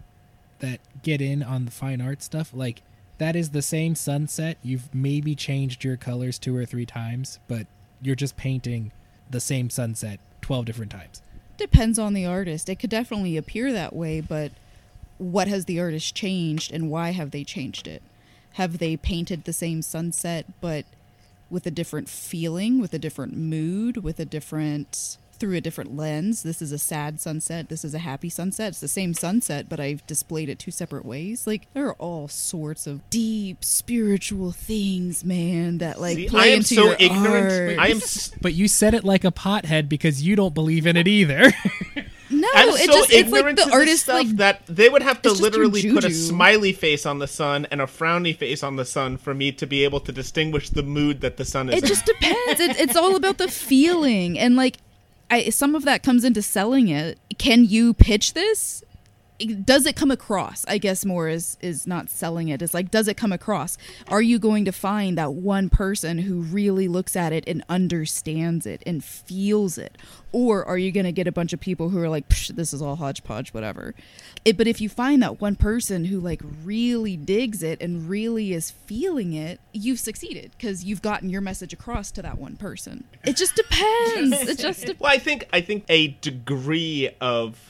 that get in on the fine art stuff, like that is the same sunset. You've maybe changed your colors two or three times, but you're just painting the same sunset twelve different times. Depends on the artist. It could definitely appear that way, but what has the artist changed and why have they changed it? Have they painted the same sunset but with a different feeling, with a different mood, with a different, through a different lens? This is a sad sunset, this is a happy sunset. It's the same sunset, but I've displayed it two separate ways. Like, there are all sorts of deep spiritual things, man, that like See, play I am into so your ignorant. art. I am s- But you said it like a pothead because you don't believe in it either. No, I'm it so just it's like ignorant the to artist this stuff like that they would have to it's just your literally put a juju. smiley face on the sun and a frowny face on the sun for me to be able to distinguish the mood that the sun is it in. just depends. It, it's all about the feeling, and like, I some of that comes into selling it. Can you pitch this? Does it come across? I guess more is is not selling it. It's like, does it come across? Are you going to find that one person who really looks at it and understands it and feels it? Or are you going to get a bunch of people who are like, Psh, this is all hodgepodge, whatever. It, but if you find that one person who like really digs it and really is feeling it, you've succeeded because you've gotten your message across to that one person. It just depends. It just depends. Well, I think I think a degree of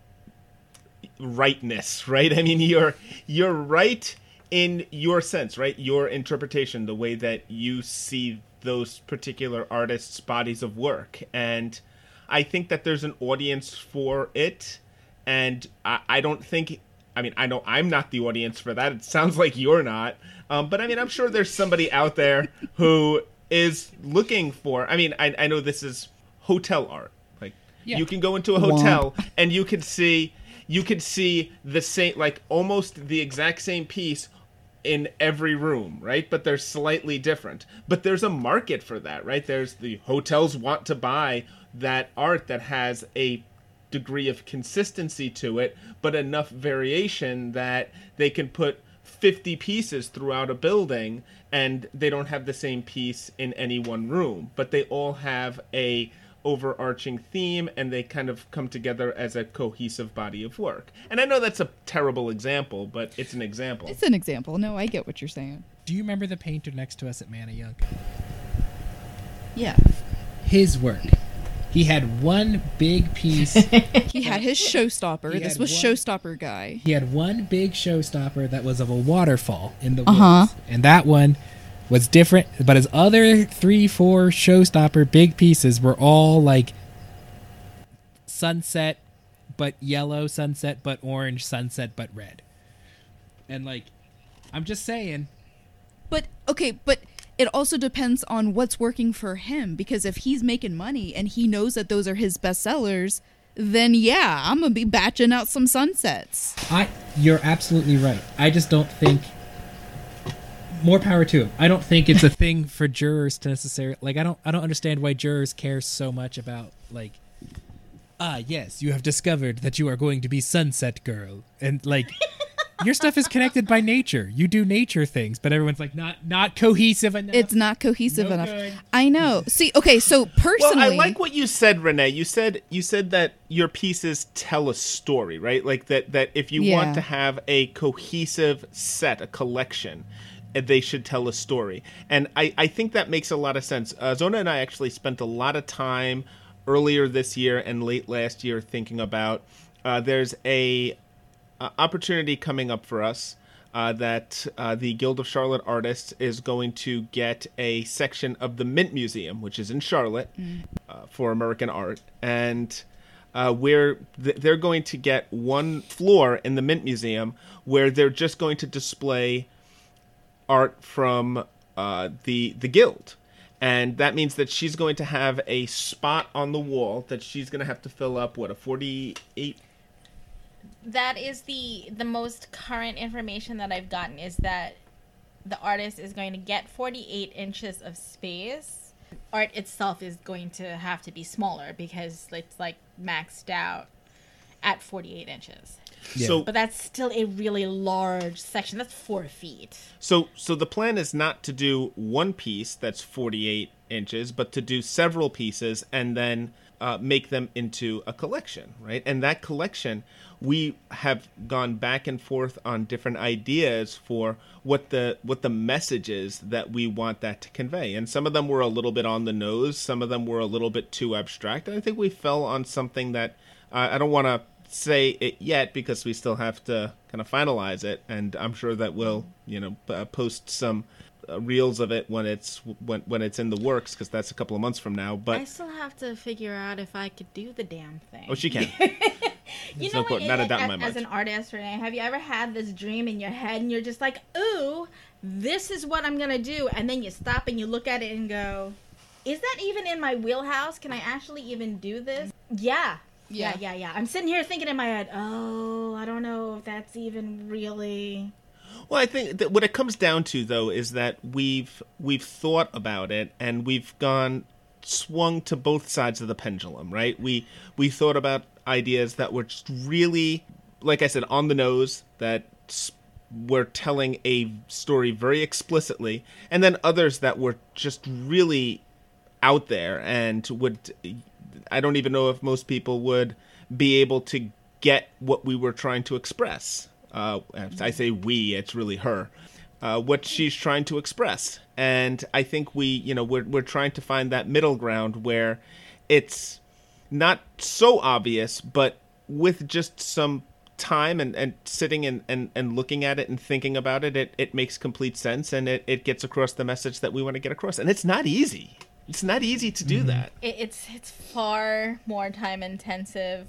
rightness, right? I mean, you're you're right in your sense, right? Your interpretation, the way that you see those particular artists' bodies of work, and I think that there's an audience for it, and I, I don't think. I mean, I know I'm not the audience for that. It sounds like you're not, um, but I mean, I'm sure there's somebody out there who is looking for. I mean, I, I know this is hotel art. Like, Yeah. you can go into a hotel and you can see. You could see the same, like almost the exact same piece in every room, right? But they're slightly different. But there's a market for that, right? There's the hotels want to buy that art that has a degree of consistency to it, but enough variation that they can put fifty pieces throughout a building and they don't have the same piece in any one room, but they all have a overarching theme and they kind of come together as a cohesive body of work. And I know that's a terrible example, but it's an example. It's an example. No, I get what you're saying. Do you remember the painter next to us at Manayunk? Yeah. His work. He had one big piece. He had his showstopper. He This had was one- showstopper guy. He had one big showstopper that was of a waterfall in the woods. Uh-huh. And that one was different, but his other three, four showstopper big pieces were all like sunset, but yellow, sunset, but orange, sunset, but red. And like, I'm just saying. But, okay, but it also depends on what's working for him, because if he's making money and he knows that those are his best sellers, then yeah, I'm going to be batching out some sunsets. I, you're absolutely right. I just don't think. More power to him. I don't think it's a thing for jurors to necessarily like. I don't. I don't understand why jurors care so much about like. Ah, yes, you have discovered that you are going to be Sunset Girl, and like, Your stuff is connected by nature. You do nature things, but everyone's like not not cohesive enough. It's not cohesive No enough. good. I know. See, okay, so personally, Well, I like what you said, Renee. You said you said that your pieces tell a story, right? Like that that if you Yeah. want to have a cohesive set, a collection, uh, they should tell a story. And I, I think that makes a lot of sense. Uh, Zona and I actually spent a lot of time earlier this year and late last year thinking about uh, there's a uh, opportunity coming up for us uh, that uh, the Guild of Charlotte Artists is going to get a section of the Mint Museum, which is in Charlotte, uh, for American art. And uh, where th- they're going to get one floor in the Mint Museum where they're just going to display art from uh, the the Guild. And that means that she's going to have a spot on the wall that she's going to have to fill up, what, a forty-eight? That is the the most current information that I've gotten, is that the artist is going to get forty-eight inches of space. Art itself is going to have to be smaller because it's like maxed out at forty-eight inches. Yeah. So But that's still a really large section. That's four feet. So, so the plan is not to do one piece that's forty-eight inches, but to do several pieces and then uh, make them into a collection, right? And that collection, we have gone back and forth on different ideas for what the what the message is that we want that to convey. And some of them were a little bit on the nose, some of them were a little bit too abstract. And I think we fell on something that uh, I don't want to say it yet because we still have to kind of finalize it, and I'm sure that we'll, you know, uh, post some uh, reels of it when it's when when it's in the works, because that's a couple of months from now. But I still have to figure out if I could do the damn thing. oh, she can. You There's know, no que- when, not a as, doubt in my as mind. an artist, Renee, have you ever had this dream in your head and you're just like, ooh, this is what I'm gonna do, and then you stop and you look at it and go, is that even in my wheelhouse? Can I actually even do this? Yeah. Yeah, Yeah. yeah, yeah. I'm sitting here thinking in my head, oh, I don't know if that's even really. Well, I think that what it comes down to, though, is that we've we've thought about it and we've gone swung to both sides of the pendulum, right? We we thought about ideas that were just really, like I said, on the nose, that s- were telling a story very explicitly, and then others that were just really out there and would. I don't even know if most people would be able to get what we were trying to express. Uh, I say we, it's really her. Uh, what she's trying to express. And I think we, you know, we're we're trying to find that middle ground where it's not so obvious, but with just some time and, and sitting and, and, and looking at it and thinking about it, it, it makes complete sense, and it, it gets across the message that we want to get across. And it's not easy. It's not easy to do that. It, it's it's far more time intensive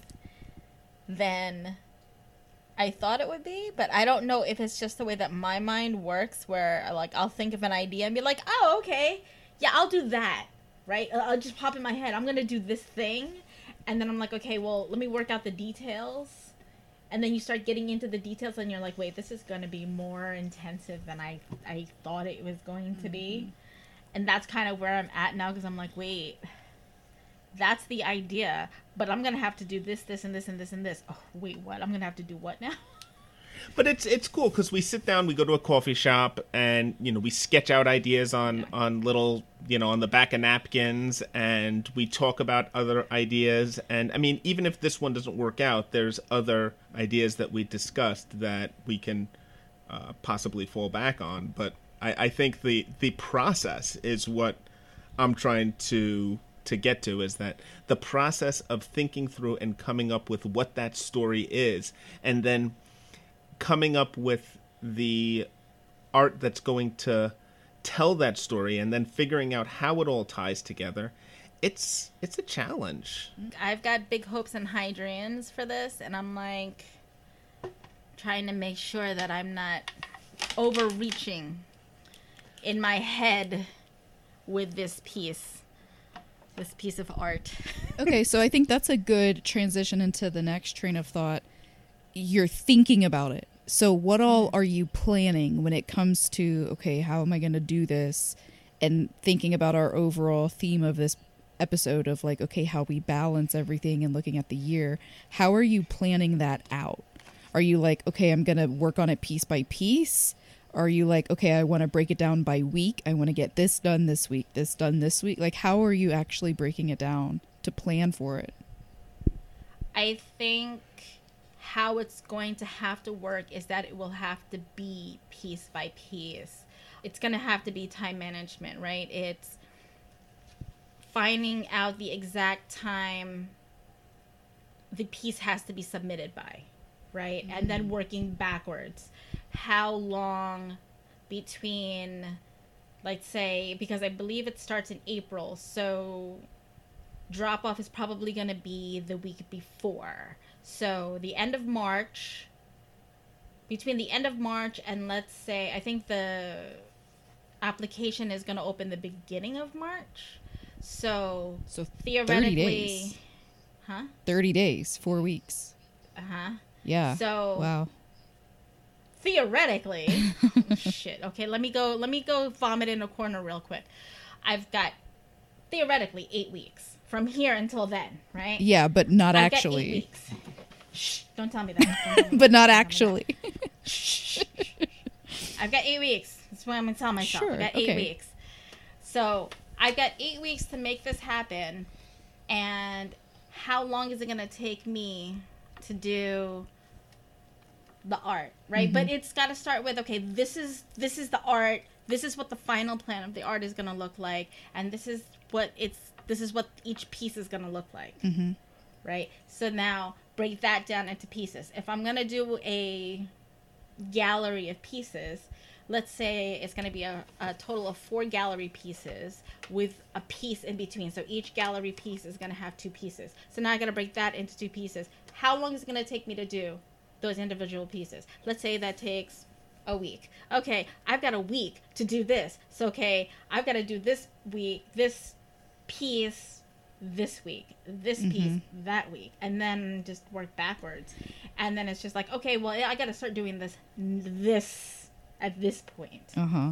than I thought it would be, but I don't know if it's just the way that my mind works, where like I'll think of an idea and be like, oh, okay, yeah, I'll do that, right? I'll I'll just pop in my head, I'm gonna do this thing, and then I'm like, okay, well, let me work out the details, and then you start getting into the details, and you're like, wait, this is gonna be more intensive than I I thought it was going to be. And that's kind of where I'm at now, because I'm like, wait, that's the idea, but I'm going to have to do this, this, and this, and this, and this. Oh, wait, what? I'm going to have to do what now? But it's it's cool because we sit down, we go to a coffee shop, and you know we sketch out ideas on on little, you know, on the back of napkins, and we talk about other ideas. And I mean, even if this one doesn't work out, there's other ideas that we discussed that we can uh, possibly fall back on. But I, I think the the process is what I'm trying to to get to, is that the process of thinking through and coming up with what that story is, and then coming up with the art that's going to tell that story, and then figuring out how it all ties together. It's it's a challenge. I've got big hopes and high dreams for this, and I'm like trying to make sure that I'm not overreaching in my head with this piece, this piece of art. Okay, so I think that's a good transition into the next train of thought. You're thinking about it. So what all are you planning when it comes to, okay, how am I going to do this? And thinking about our overall theme of this episode of like, okay, how we balance everything and looking at the year. How are you planning that out? Are you like, okay, I'm going to work on it piece by piece? Are you like, okay, I want to break it down by week. I want to get this done this week, this done this week. Like, how are you actually breaking it down to plan for it? I think how it's going to have to work is that it will have to be piece by piece. It's going to have to be time management, right? It's finding out the exact time the piece has to be submitted by, right? Mm-hmm. And then working backwards. How long between, let's say, because I believe it starts in April, so drop off is probably going to be the week before. So the end of March, between the end of March and let's say, I think the application is going to open the beginning of March. So, so theoretically, thirty days. Huh? thirty days, four weeks. Uh-huh. Yeah. So, wow. Theoretically, shit. Okay, let me go. Let me go vomit in a corner real quick. I've got theoretically eight weeks from here until then, right? Yeah, but not I've actually. Got eight weeks. Shh! Don't tell me that. Don't tell me but that. not Don't actually. Shh. I've got eight weeks. That's what I'm gonna tell myself. Sure, I've got eight okay. weeks. So I've got eight weeks to make this happen, and how long is it gonna take me to do the art, right? Mm-hmm. But it's got to start with, okay, this is this is the art, this is what the final plan of the art is going to look like, and this is what it's this is what each piece is going to look like. Mm-hmm. Right? So now break that down into pieces. If I'm going to do a gallery of pieces, let's say it's going to be a, a total of four gallery pieces with a piece in between. So each gallery piece is going to have two pieces. So now I got to break that into two pieces. How long is it going to take me to do those individual pieces? Let's say that takes a week. Okay, I've got a week to do this. So, okay, I've got to do this week, this piece this week, this mm-hmm. piece that week, and then just work backwards. And then it's just like, okay, well, I got to start doing this, this at this point. Uh-huh.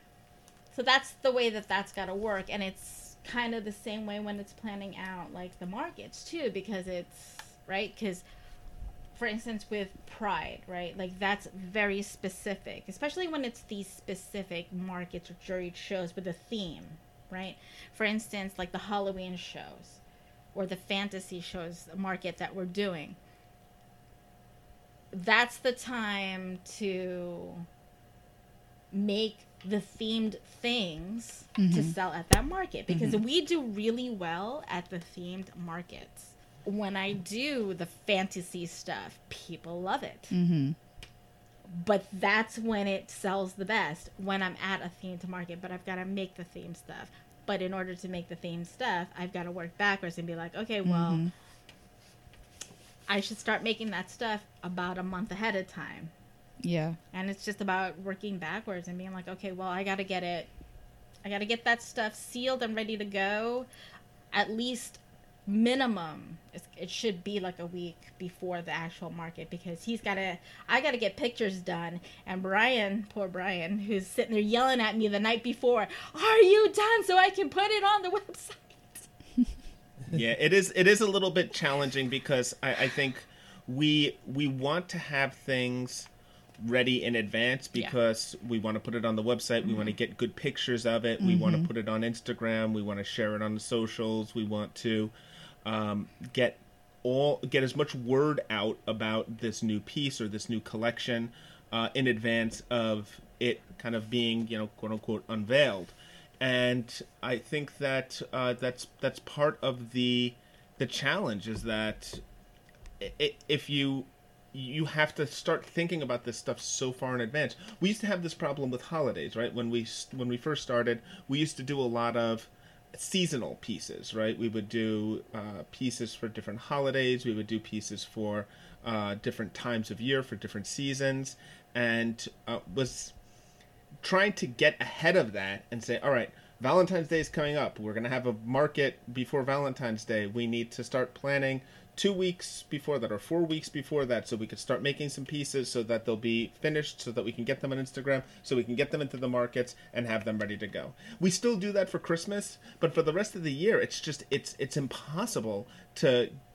So that's the way that that's got to work. And it's kind of the same way when it's planning out, like, the markets, too, because it's, right, because for instance, with Pride, right? Like, that's very specific, especially when it's these specific markets or juried shows with a theme, right? For instance, like the Halloween shows or the fantasy shows, the market that we're doing. That's the time to make the themed things mm-hmm. to sell at that market, because mm-hmm. we do really well at the themed markets. When I do the fantasy stuff, people love it. Mm-hmm. But that's when it sells the best, when I'm at a themed market. But I've got to make the theme stuff. But in order to make the theme stuff, I've got to work backwards and be like, okay, well, mm-hmm. I should start making that stuff about a month ahead of time. Yeah. And it's just about working backwards and being like, okay, well, I got to get it. I got to get that stuff sealed and ready to go at least minimum. It should be like a week before the actual market, because he's got to, I got to get pictures done. And Brian, poor Brian, who's sitting there yelling at me the night before, are you done so I can put it on the website? Yeah, it is, it is a little bit challenging, because I, I think we, we want to have things ready in advance, because yeah. we want to put it on the website. Mm-hmm. We want to get good pictures of it. Mm-hmm. We want to put it on Instagram. We want to share it on the socials. We want to um, get all get as much word out about this new piece or this new collection uh, in advance of it kind of being, you know, quote unquote, unveiled. And I think that uh, that's that's part of the the challenge, is that it, if you you have to start thinking about this stuff so far in advance. We used to have this problem with holidays, right? When we when we first started, we used to do a lot of seasonal pieces, right? We would do uh, pieces for different holidays. We would do pieces for uh, different times of year, for different seasons, and uh, was trying to get ahead of that and say, all right, Valentine's Day is coming up. We're going to have a market before Valentine's Day. We need to start planning two weeks before that or four weeks before that, so we could start making some pieces so that they'll be finished, so that we can get them on Instagram, so we can get them into the markets and have them ready to go. We still do that for Christmas, but for the rest of the year, it's just, it's it's impossible to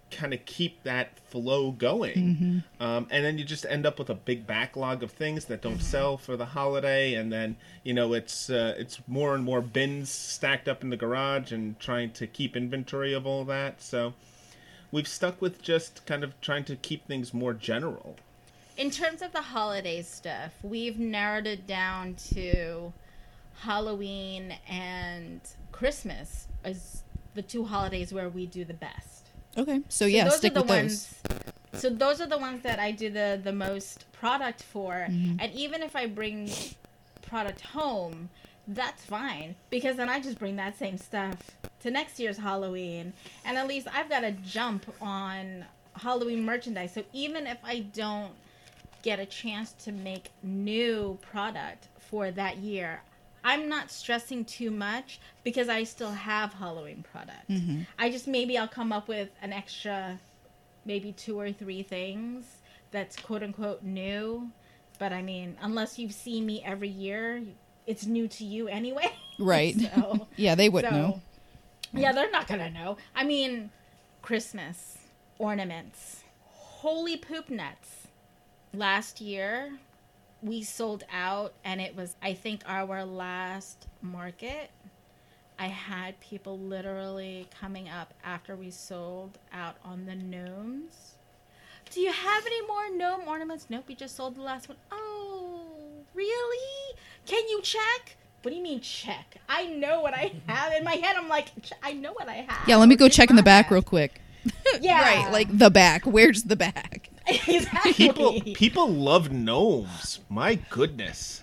kind of keep that flow going. Mm-hmm. Um, and then you just end up with a big backlog of things that don't mm-hmm. sell for the holiday. And then, you know, it's uh, it's more and more bins stacked up in the garage and trying to keep inventory of all that. So we've stuck with just kind of trying to keep things more general. In terms of the holiday stuff, we've narrowed it down to Halloween and Christmas as the two holidays where we do the best. Okay, so, so yeah, those stick are the with ones, those. So those are the ones that I do the, the most product for. Mm-hmm. And even if I bring product home, that's fine. Because then I just bring that same stuff to next year's Halloween. And at least I've got a jump on Halloween merchandise. So even if I don't get a chance to make new product for that year, I'm not stressing too much because I still have Halloween product. Mm-hmm. I just, maybe I'll come up with an extra, maybe two or three things that's quote unquote new. But I mean, unless you've seen me every year, it's new to you anyway. Right. So, yeah, they wouldn't so, know. Yeah, they're not going to know. I mean, Christmas, ornaments, holy poop nuts. Last year, we sold out, and it was, I think, our last market. I had people literally coming up after we sold out on the gnomes. Do you have any more gnome ornaments? Nope, we just sold the last one. Oh, really? Can you check? What do you mean check? I know what I have. In my head, I'm like, I know what I have. Yeah, let me go check in the back real quick. Yeah. Right, like the back. Where's the back? Exactly. People people love gnomes. My goodness.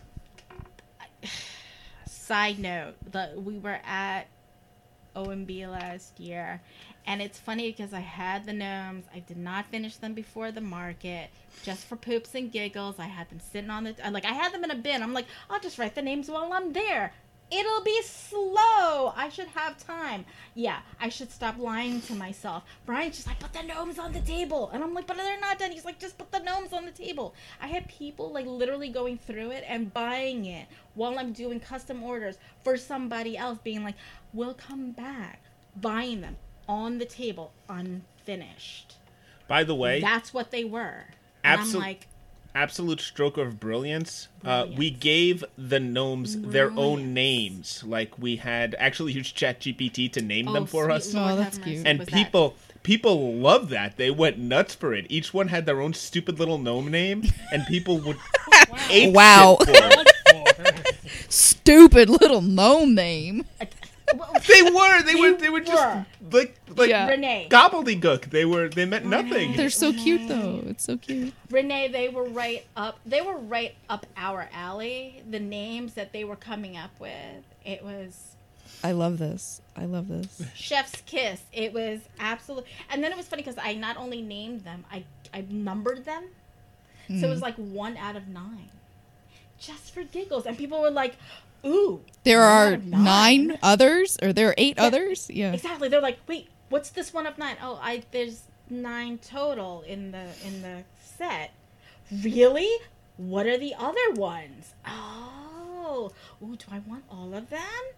Side note, the, we were at O M B last year, and it's funny because I had the gnomes. I did not finish them before the market, just for poops and giggles. I had them sitting on the, like, I had them in a bin. I'm like, I'll just write the names while I'm there. It'll be slow. I should have time. Yeah, I should stop lying to myself. Brian's just like, put the gnomes on the table. And I'm like, but they're not done. He's like, just put the gnomes on the table. I had people like literally going through it and buying it while I'm doing custom orders for somebody else, being like, we'll come back. Buying them on the table, unfinished. By the way, that's what they were. And absol- I'm like, absolute stroke of brilliance. brilliance. Uh, we gave the gnomes Brilliance. their own names. Like, we had actually used ChatGPT to name oh, them for sweet us. Lord, Oh, that's have cute. mercy. And Was people people loved that. They went nuts for it. Each one had their own stupid little gnome name, and people would ape Wow. shit for it. Stupid little gnome name. that- They were. They were. They were just were. like like Yeah. Renee. gobbledygook. They were. They meant nothing. They're so cute though. It's so cute. Renee, they were right up. They were right up our alley. The names that they were coming up with, it was I love this. I love this. Chef's Kiss. It was absolute. And then it was funny because I not only named them, I I numbered them, Mm. so it was like one out of nine, just for giggles. And people were like, "Ooh, There one are out of nine others, or there are eight Yeah. others. Yeah. Exactly. They're like, wait, what's this one of nine? Oh, I there's nine total in the in the set. Really? What are the other ones? Oh, ooh, do I want all of them?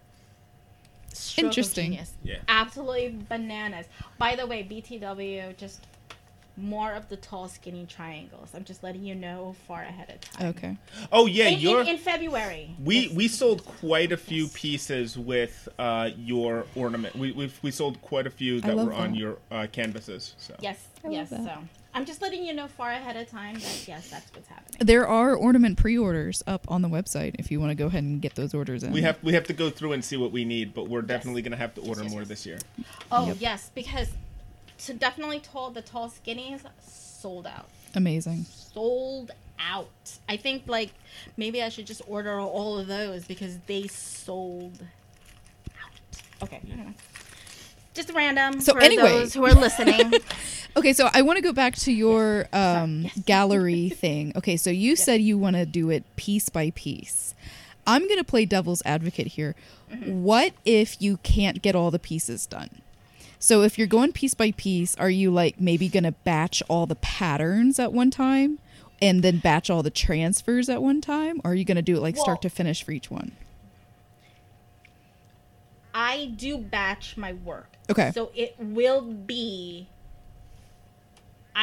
Stroke of Interesting. genius. Yeah. Absolutely bananas. By the way, B T W, just more of the tall, skinny triangles. I'm just letting you know far ahead of time. Okay. Oh yeah, In, your in, in February. we Yes. we sold quite a few pieces with uh, your ornament. We we we sold quite a few that love were on that. your uh, canvases. So Yes, I love yes. that. So I'm just letting you know far ahead of time that yes, that's what's happening. There are ornament pre-orders up on the website if you want to go ahead and get those orders in. we have we have to go through and see what we need, but we're definitely gonna have to order yes, more yes. this year. Oh Yep. yes, because to definitely tall the tall skinnies sold out. Amazing. Sold out. I think like maybe I should just order all of those because they sold out. Okay. anyway. Just random So for anyway. those who are listening. Okay, so I want to go back to your um, Yes. gallery thing. Okay, so you said you want to do it piece by piece. I'm going to play devil's advocate here. Mm-hmm. What if you can't get all the pieces done? So if you're going piece by piece, are you like maybe going to batch all the patterns at one time and then batch all the transfers at one time? Or are you going to do it like start Well- to finish for each one? I do batch my work. Okay. So it will be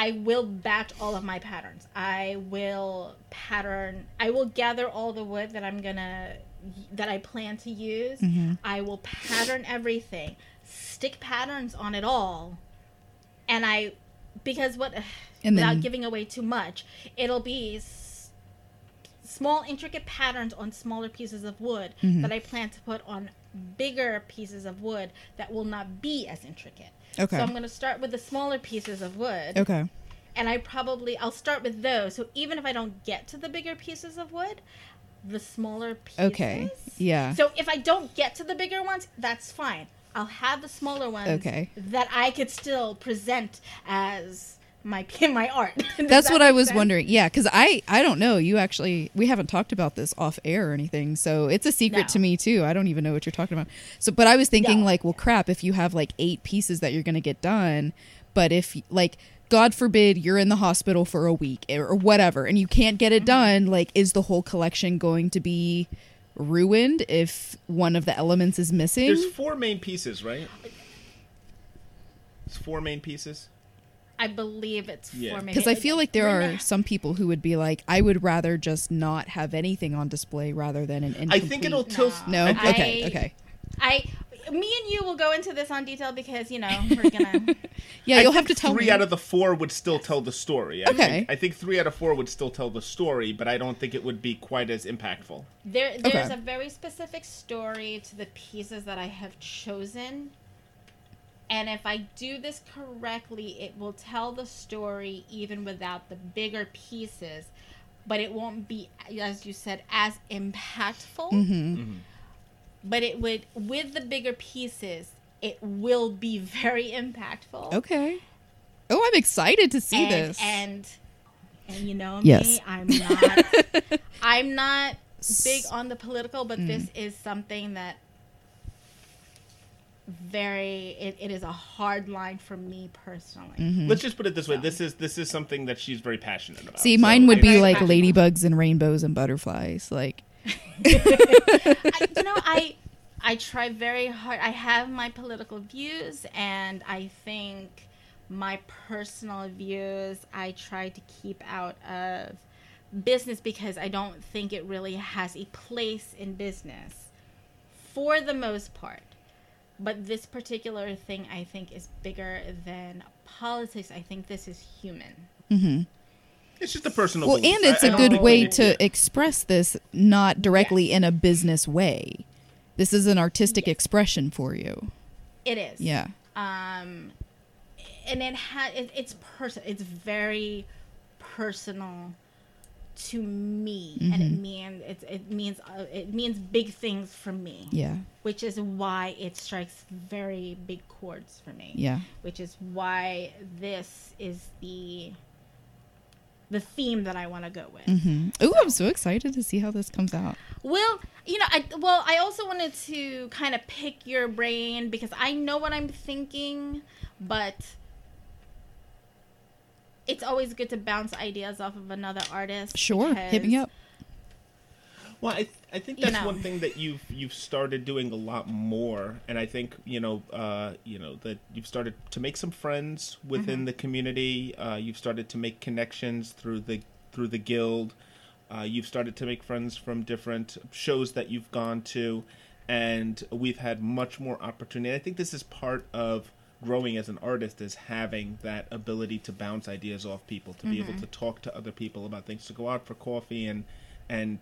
I will batch all of my patterns. I will pattern. I will gather all the wood that I'm gonna that I plan to use. Mm-hmm. I will pattern everything, stick patterns on it all, and I because what And without then- giving away too much, it'll be s- small intricate patterns on smaller pieces of wood Mm-hmm. that I plan to put on bigger pieces of wood that will not be as intricate. Okay. So I'm going to start with the smaller pieces of wood. Okay. And I probably, I'll start with those. So even if I don't get to the bigger pieces of wood, the smaller pieces. Okay. Yeah. So if I don't get to the bigger ones, that's fine. I'll have the smaller ones Okay. that I could still present as my my art. Does That's that what I make was sense? wondering. Yeah, because I I don't know. You actually we haven't talked about this off air or anything, so it's a secret No. to me too. I don't even know what you're talking about. So, but I was thinking No. like, well, crap. If you have like eight pieces that you're gonna get done, but if like God forbid you're in the hospital for a week or whatever, and you can't get it done, like, is the whole collection going to be ruined if one of the elements is missing? There's four main pieces, right? It's four main pieces. I believe it's Yeah. for me. Because I feel like there Renee- are some people who would be like, I would rather just not have anything on display rather than an incomplete. I think it'll tilt. No? I think- Okay, I- okay. I, me and you will go into this on detail because you know we're gonna. Yeah, I you'll have think to tell three me. out of the four would still tell the story. I Okay. Think, I think three out of four would still tell the story, but I don't think it would be quite as impactful. There, there's Okay. a very specific story to the pieces that I have chosen. And if I do this correctly, it will tell the story even without the bigger pieces, but it won't be, as you said, as impactful. Mm-hmm. But it would, with the bigger pieces, it will be very impactful. Okay. Oh, I'm excited to see and, this. And, and you know Yes. me, I'm not, I'm not big on the political, Mm. but this is something that very it, it is a hard line for me personally. Mm-hmm. Let's just put it this way: this is this is something that she's very passionate about. See, So mine would it's- be Very like passionate. ladybugs and rainbows and butterflies. Like, I, you know, I I try very hard. I have my political views, and I think my personal views I try to keep out of business because I don't think it really has a place in business for the most part. But this particular thing I think is bigger than politics. I think this is human. It's just a personal. well, belief. and it's I- I a don't good think way we- to yeah. express this, not directly in a business way. This is an artistic Yes. expression for you. It is. Yeah. Um, and it had it, it's person. It's very personal to me, and it means it it means uh, it means big things for me. Yeah. Which is why it strikes very big chords for me. Yeah. Which is why this is the the theme that I want to go with. Mm-hmm. Oh, I'm so excited to see how this comes out. Well, you know, I well, I also wanted to kind of pick your brain because I know what I'm thinking, but it's always good to bounce ideas off of another artist. Sure. Hit me because- up. Well, I, I think You that's know. one thing that you've you've started doing a lot more, and I think you know uh, you know that you've started to make some friends within Mm-hmm. the community. Uh, you've started to make connections through the through the guild. Uh, you've started to make friends from different shows that you've gone to, and we've had much more opportunity. I think this is part of growing as an artist, is having that ability to bounce ideas off people, to be able to talk to other people about things, to go out for coffee and and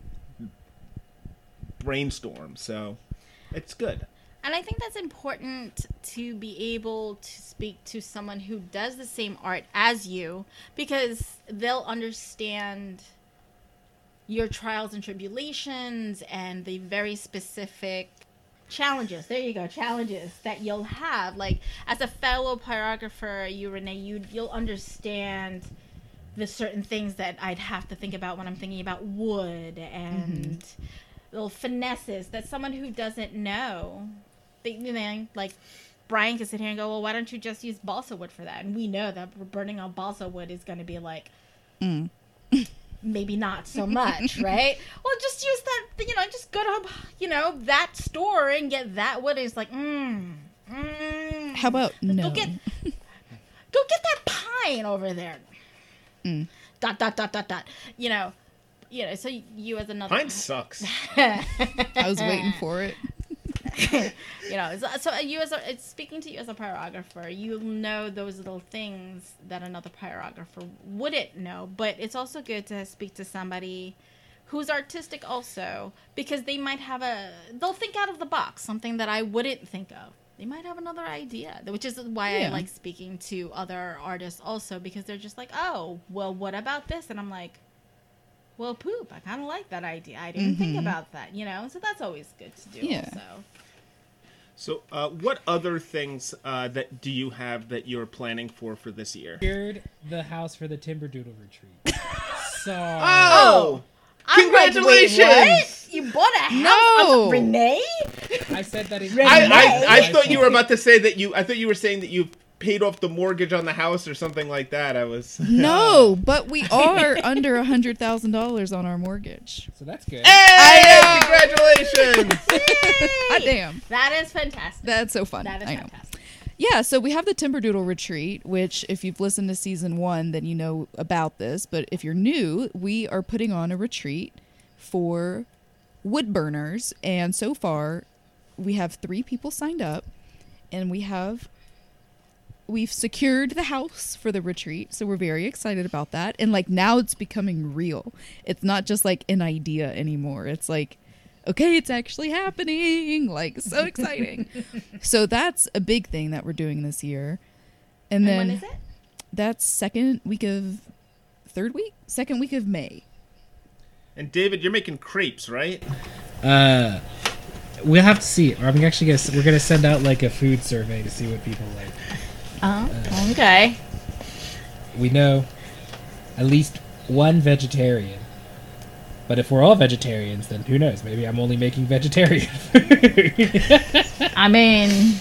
brainstorm. So it's good. And I think that's important to be able to speak to someone who does the same art as you because they'll understand your trials and tribulations and the very specific challenges. There you go, challenges that you'll have. Like as a fellow pyrographer, you Renee, you you'll understand the certain things that I'd have to think about when I'm thinking about wood and little finesses that someone who doesn't know, they, you know, like Brian can sit here and go, well, why don't you just use balsa wood for that? And we know that burning on balsa wood is going to be like, maybe not so much, right? Well, just use that, you know, just go to, you know, that store and get that wood. It's like, mm, mm. How about no? Go get, go get that pine over there. Mm. Dot dot dot dot dot. You know, you know. So you as another Pine sucks. I was waiting for it. You know, so, so you as a, it's speaking to you as a pyrographer, you know those little things that another pyrographer wouldn't know. But it's also good to speak to somebody who's artistic also, because they might have a, they'll think out of the box, something that I wouldn't think of. They might have another idea, which is why Yeah. I like speaking to other artists also, because they're just like, oh, well, what about this? And I'm like, well, poop, I kind of like that idea. I didn't think Mhm. about that, you know? So that's always good to do Yeah. also. So, uh, what other things uh, that do you have that you're planning for for this year? Secured the house for the Timberdoodle retreat. So Oh! I'm like, wait, Congratulations! what? You bought a house? No. on Renee? I said that it, I, Renee? I, I thought you were about to say that you. I thought you were saying that you paid off the mortgage on the house or something like that. I was. No, but we are under a hundred thousand dollars on our mortgage. So that's good. Hey! Congratulations! Hot damn, That is fantastic. that's so fun. That is I know. fantastic. Yeah, so we have the Timberdoodle retreat, which if you've listened to season one, then you know about this. But if you're new, we are putting on a retreat for wood burners, and so far we have three people signed up, and we have we've secured the house for the retreat, so we're very excited about that. And like now it's becoming real. It's not just like an idea anymore. It's like, okay, it's actually happening. Like, so exciting. So that's a big thing that we're doing this year. And, And then when is it? that's second week of third week? Second week of May. And David, you're making crepes, right? Uh, we'll have to see. I'm actually gonna we're gonna send out like a food survey to see what people like. Oh, okay. We know at least one vegetarian. But if we're all vegetarians, then who knows? Maybe I'm only making vegetarian food. I mean,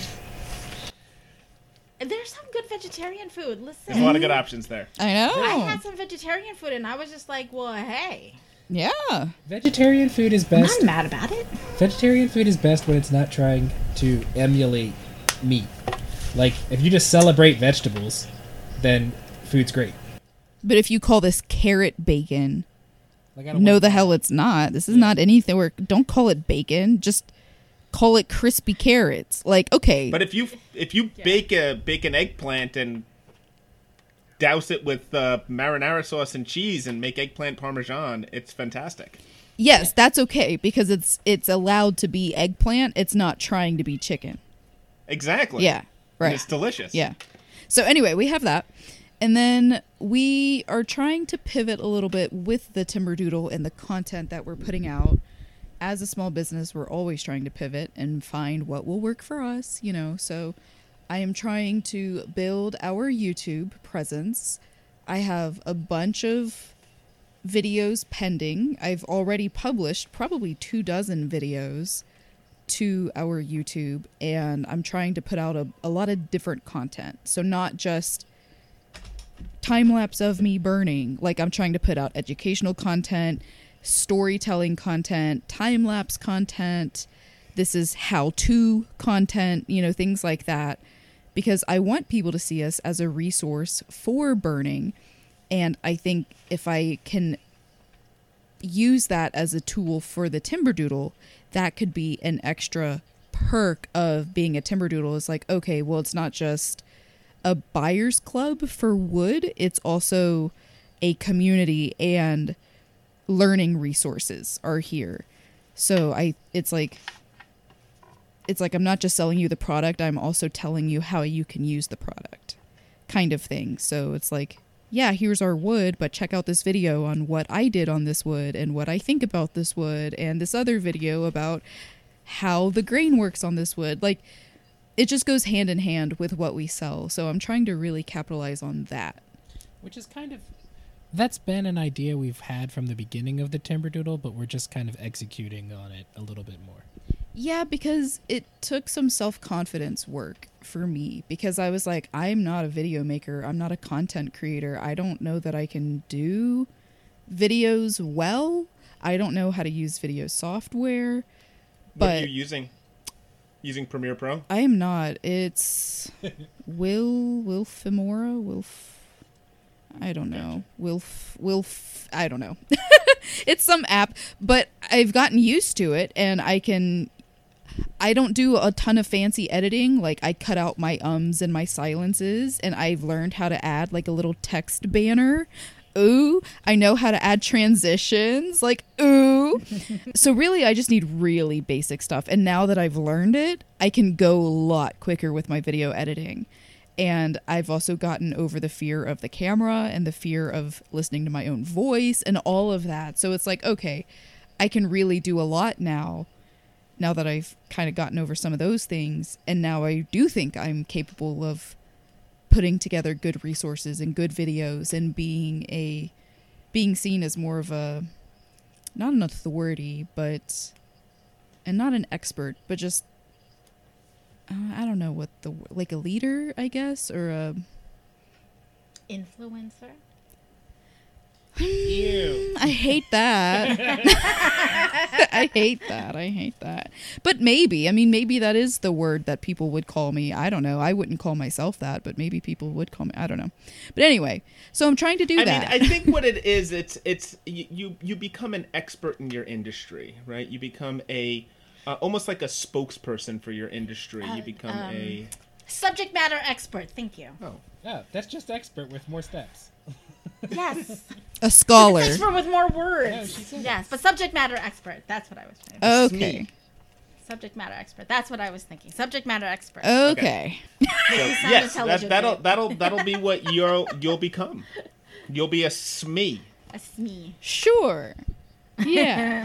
there's some good vegetarian food. Listen, There's a lot of good options there. I know. I had some vegetarian food, and I was just like, well, hey, Yeah. Vegetarian food is I'm best. not mad about it. Vegetarian food is best when it's not trying to emulate meat. Like, if you just celebrate vegetables, then food's great. But if you call this carrot bacon, Like, I don't no want- the hell it's not. This is not anything where don't call it bacon. Just call it crispy carrots. Like, okay. But if you if you bake a bake an eggplant and douse it with uh, marinara sauce and cheese and make eggplant parmesan, it's fantastic. Yes, that's okay because it's it's allowed to be eggplant. It's not trying to be chicken. Exactly. Yeah. And Right. it's delicious. Yeah. So anyway, we have that. And then we are trying to pivot a little bit with the Timberdoodle and the content that we're putting out. As a small business, we're always trying to pivot and find what will work for us, you know. So I am trying to build our YouTube presence. I have a bunch of videos pending. I've already published probably two dozen videos to our YouTube, and I'm trying to put out a, a lot of different content. So not just time lapse of me burning. Like, I'm trying to put out educational content, storytelling content, time lapse content. This is how to content, you know, things like that. Because I want people to see us as a resource for burning. And I think if I can use that as a tool for the Timberdoodle, that could be an extra perk of being a Timberdoodle. Is like, okay, well, it's not just a buyer's club for wood, it's also a community, and learning resources are here. So I it's like it's like I'm not just selling you the product, I'm also telling you how you can use the product, kind of thing. So it's like, yeah, here's our wood, but check out this video on what I did on this wood and what I think about this wood, and this other video about how the grain works on this wood. Like, it just goes hand in hand with what we sell. So I'm trying to really capitalize on that. Which is kind of... That's been an idea we've had from the beginning of the Timberdoodle, but we're just kind of executing on it a little bit more. Yeah, because it took some self-confidence work for me, because I was like, I'm not a video maker. I'm not a content creator. I don't know that I can do videos well. I don't know how to use video software. What But are you using? using Premiere Pro? I am not. It's Will Wilfimora Wilf. I don't know. Wilf Wilf. I don't know. It's some app, but I've gotten used to it, and I can. I don't do a ton of fancy editing. Like, I cut out my ums and my silences, and I've learned how to add like a little text banner. Ooh, I know how to add transitions. Like, ooh. So really, I just need really basic stuff. And now that I've learned it, I can go a lot quicker with my video editing. And I've also gotten over the fear of the camera and the fear of listening to my own voice and all of that. So it's like, okay, I can really do a lot now. Now that I've kind of gotten over some of those things, and now I do think I'm capable of putting together good resources and good videos and being a being seen as more of a not an authority, but and not an expert, but just uh, I don't know what the like a leader, I guess, or a Influencer. Ew. I hate that. I hate that. I hate that. But maybe, I mean, maybe that is the word that people would call me. I don't know. I wouldn't call myself that, but maybe people would call me. I don't know. But anyway, so I'm trying to do I that. mean, I think what it is, it's it's you you, you become an expert in your industry, right? You become a uh, almost like a spokesperson for your industry. Uh, you become um, a Subject matter expert. Thank you. oh. Yeah, that's just expert with more steps. Yes. a scholar. Expert with more Yeah, words. she said Yes, but subject matter expert. That's what I was trying to Okay. Subject matter expert. That's what I was thinking. Subject matter expert. Okay. So, sound yes, that, intelligent, that'll babe. that'll that'll be what you'll you'll become. You'll be a S M E. That's me. Sure. Yeah.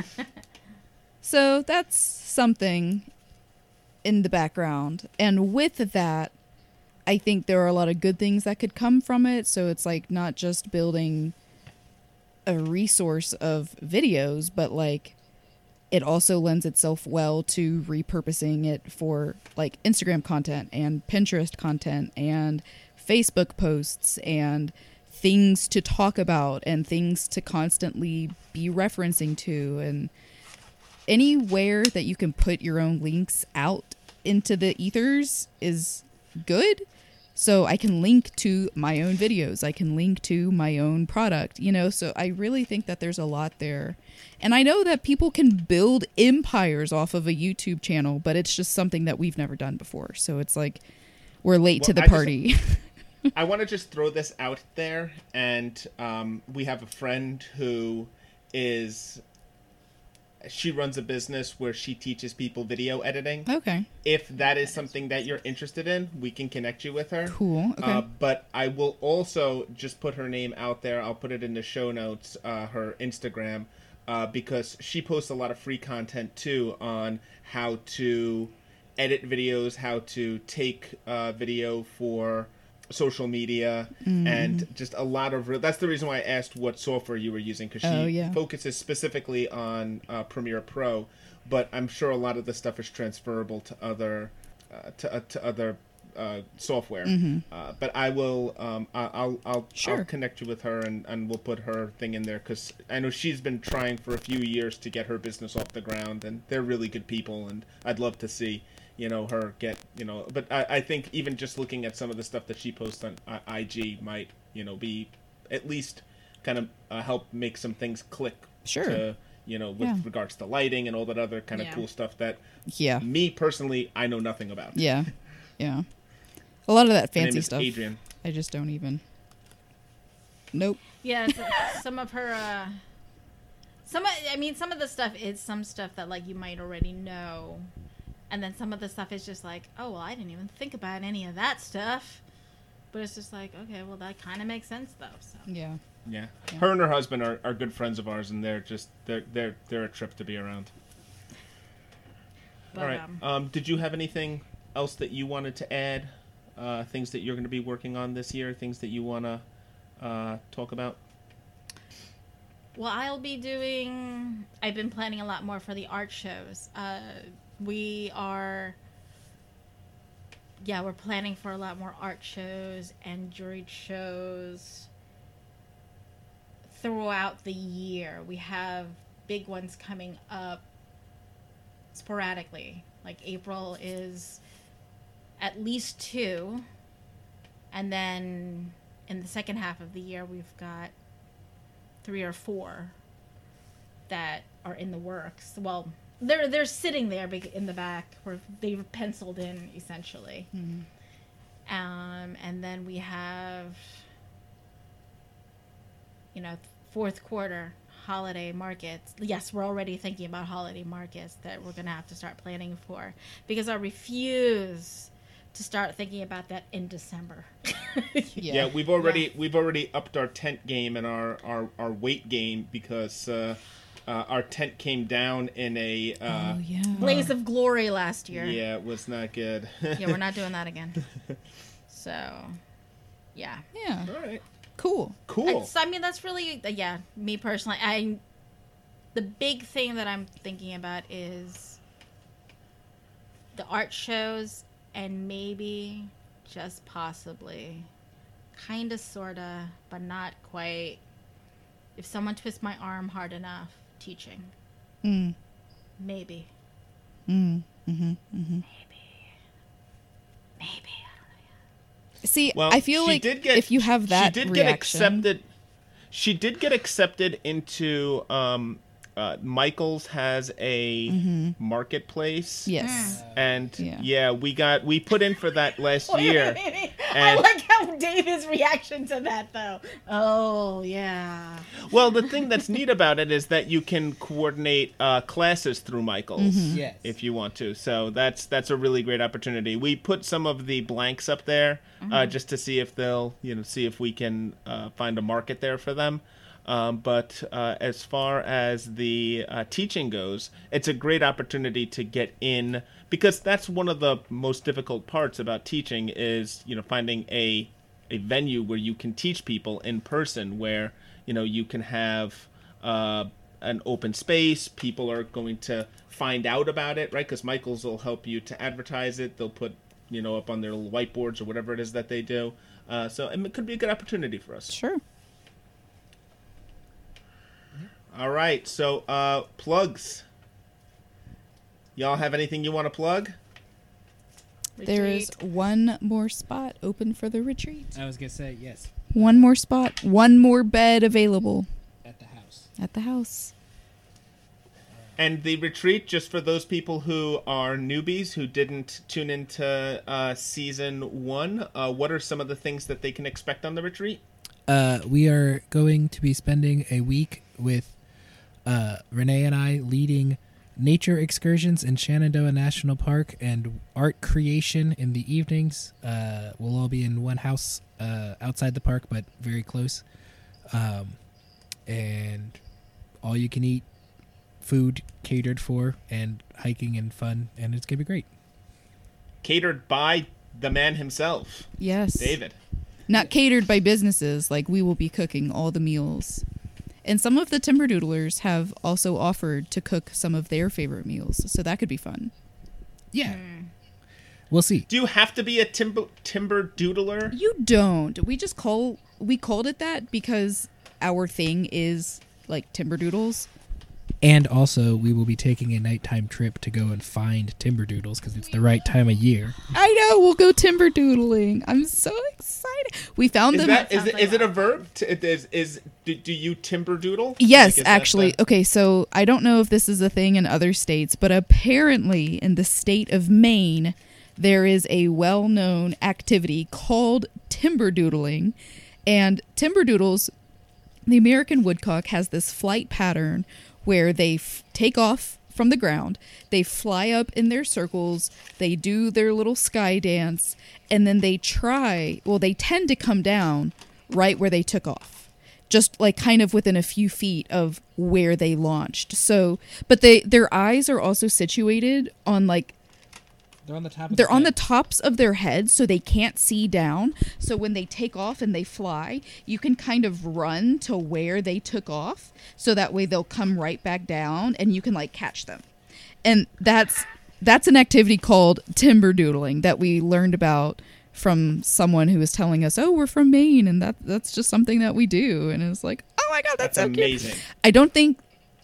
So that's something in the background. And with that, I think there are a lot of good things that could come from it. So it's like not just building a resource of videos, but like it also lends itself well to repurposing it for like Instagram content and Pinterest content and Facebook posts and things to talk about and things to constantly be referencing to, and anywhere that you can put your own links out into the ethers is good. So I can link to my own videos. I can link to my own product, you know, so I really think that there's a lot there. And I know that people can build empires off of a YouTube channel, but it's just something that we've never done before. So it's like we're late Well, to the I just- party. I want to just throw this out there, and um, we have a friend who is. She runs a business where she teaches people video editing. Okay. If that is something that you're interested in, we can connect you with her. Cool. Okay. Uh, but I will also just put her name out there. I'll put it in the show notes, uh, her Instagram, uh, because she posts a lot of free content too on how to edit videos, how to take uh, video for social media, Mm. and just a lot of re- that's the reason why I asked what software you were using, because she Oh, yeah. focuses specifically on uh, Premiere Pro, but I'm sure a lot of the stuff is transferable to other uh, to, uh, to other uh, software. Uh, but I will um, I- I'll I'll, Sure. I'll connect you with her, and, and we'll put her thing in there, because I know she's been trying for a few years to get her business off the ground, and they're really good people, and I'd love to see you know her get you know but I, I think even just looking at some of the stuff that she posts on uh, I G might you know be at least kind of uh, help make some things click Sure. to you know with Yeah. regards to lighting and all that other kind of Yeah. cool stuff that Yeah. me personally I know nothing about. Yeah. Yeah. A lot of that Her name fancy is stuff. Adrian. I just don't even. Nope. Yeah, so, some of her, uh, some, of- I mean, some of the stuff is some stuff that, like, you might already know. And then some of the stuff is just like, oh, well, I didn't even think about any of that stuff. But it's just like, okay, well, that kind of makes sense, though. So. Yeah. Yeah. Yeah. Her and her husband are, are good friends of ours, and they're just they're they're they're a trip to be around. But, All right. um, Um, did you have anything else that you wanted to add? Uh, things that you're going to be working on this year? Things that you want to uh, talk about? Well, I'll be doing. I've been planning a lot more for the art shows. Uh, we are. Yeah, we're planning for a lot more art shows and juried shows throughout the year. We have big ones coming up sporadically. Like April is at least two, and then in the second half of the year we've got three or four that are in the works. Well, they're they're sitting there in the back where they've penciled in essentially. Mm-hmm. Um, and then we have, you know, fourth quarter holiday markets. Yes, we're already thinking about holiday markets that we're going to have to start planning for, because I refuse to start thinking about that in December. yeah. yeah, we've already yeah. we've already upped our tent game and our our, our weight game, because uh, uh, our tent came down in a uh, oh, yeah. blaze of glory last year. Yeah, it was not good. Yeah, we're not doing that again. So, yeah. Yeah. All right. Cool. Cool. I, so, I mean, that's really, uh, yeah, me personally. I, the big thing that I'm thinking about is the art shows, and maybe, just possibly, kind of, sort of, but not quite, if someone twists my arm hard enough, teaching. Mm. Maybe. Mm. Mm-hmm. Mm-hmm. Maybe. Maybe. See, well, I feel like get, if you have that she did reaction, get accepted. She did get accepted into. Um, uh, Michael's has a mm-hmm. marketplace. Yes, and yeah. yeah, we got we put in for that last year. I like how David's reaction to that, though. Oh yeah. Well, the thing that's neat about it is that you can coordinate uh, classes through Michael's mm-hmm. yes. if you want to. So that's that's a really great opportunity. We put some of the blanks up there mm-hmm. uh, just to see if they'll, you know, see if we can uh, find a market there for them. Um, but uh, as far as the uh, teaching goes, it's a great opportunity to get in, because that's one of the most difficult parts about teaching is, you know, finding a a venue where you can teach people in person, where, you know, you can have uh, an open space. People are going to find out about it, right? Because Michael's will help you to advertise it. They'll put, you know, up on their little whiteboards or whatever it is that they do. Uh, so it could be a good opportunity for us. Sure. All right, so uh, plugs. Y'all have anything you want to plug? Retreat. There is one more spot open for the retreat. I was going to say, yes. One more spot, one more bed available. At the house. At the house. And the retreat, just for those people who are newbies who didn't tune into uh, season one, uh, what are some of the things that they can expect on the retreat? Uh, we are going to be spending a week with Uh, Renee and I leading nature excursions in Shenandoah National Park and art creation in the evenings. Uh, we'll all be in one house uh, outside the park, but very close. Um, and all you can eat food catered for, and hiking and fun, and it's going to be great. Catered by the man himself. Yes. David. Not catered by businesses, like we will be cooking all the meals. And some of the Timberdoodlers have also offered to cook some of their favorite meals, so that could be fun. Yeah. Mm. We'll see. Do you have to be a timber Timberdoodler? You don't. We just call we called it that because our thing is like Timberdoodles. And also, we will be taking a nighttime trip to go and find Timberdoodles because it's the right time of year. I know. We'll go Timberdoodling. I'm so excited. We found is them. That, is, it, is it a verb? Is, is do, do you Timberdoodle? Yes, like, actually. The... Okay, so I don't know if this is a thing in other states, but apparently in the state of Maine, there is a well-known activity called Timberdoodling. And Timberdoodles, the American woodcock, has this flight pattern where they f- take off from the ground, they fly up in their circles, they do their little sky dance, and then they try, well, they tend to come down right where they took off, just like kind of within a few feet of where they launched. So, but they their eyes are also situated on like, They're on the top of They're their on the head. tops of their heads, so they can't see down. So when they take off and they fly, you can kind of run to where they took off, so that way they'll come right back down and you can like catch them. And that's that's an activity called Timberdoodling that we learned about from someone who was telling us, "Oh, we're from Maine, and that that's just something that we do." And it was like, "Oh my god, that's, that's so amazing." Cute. I don't think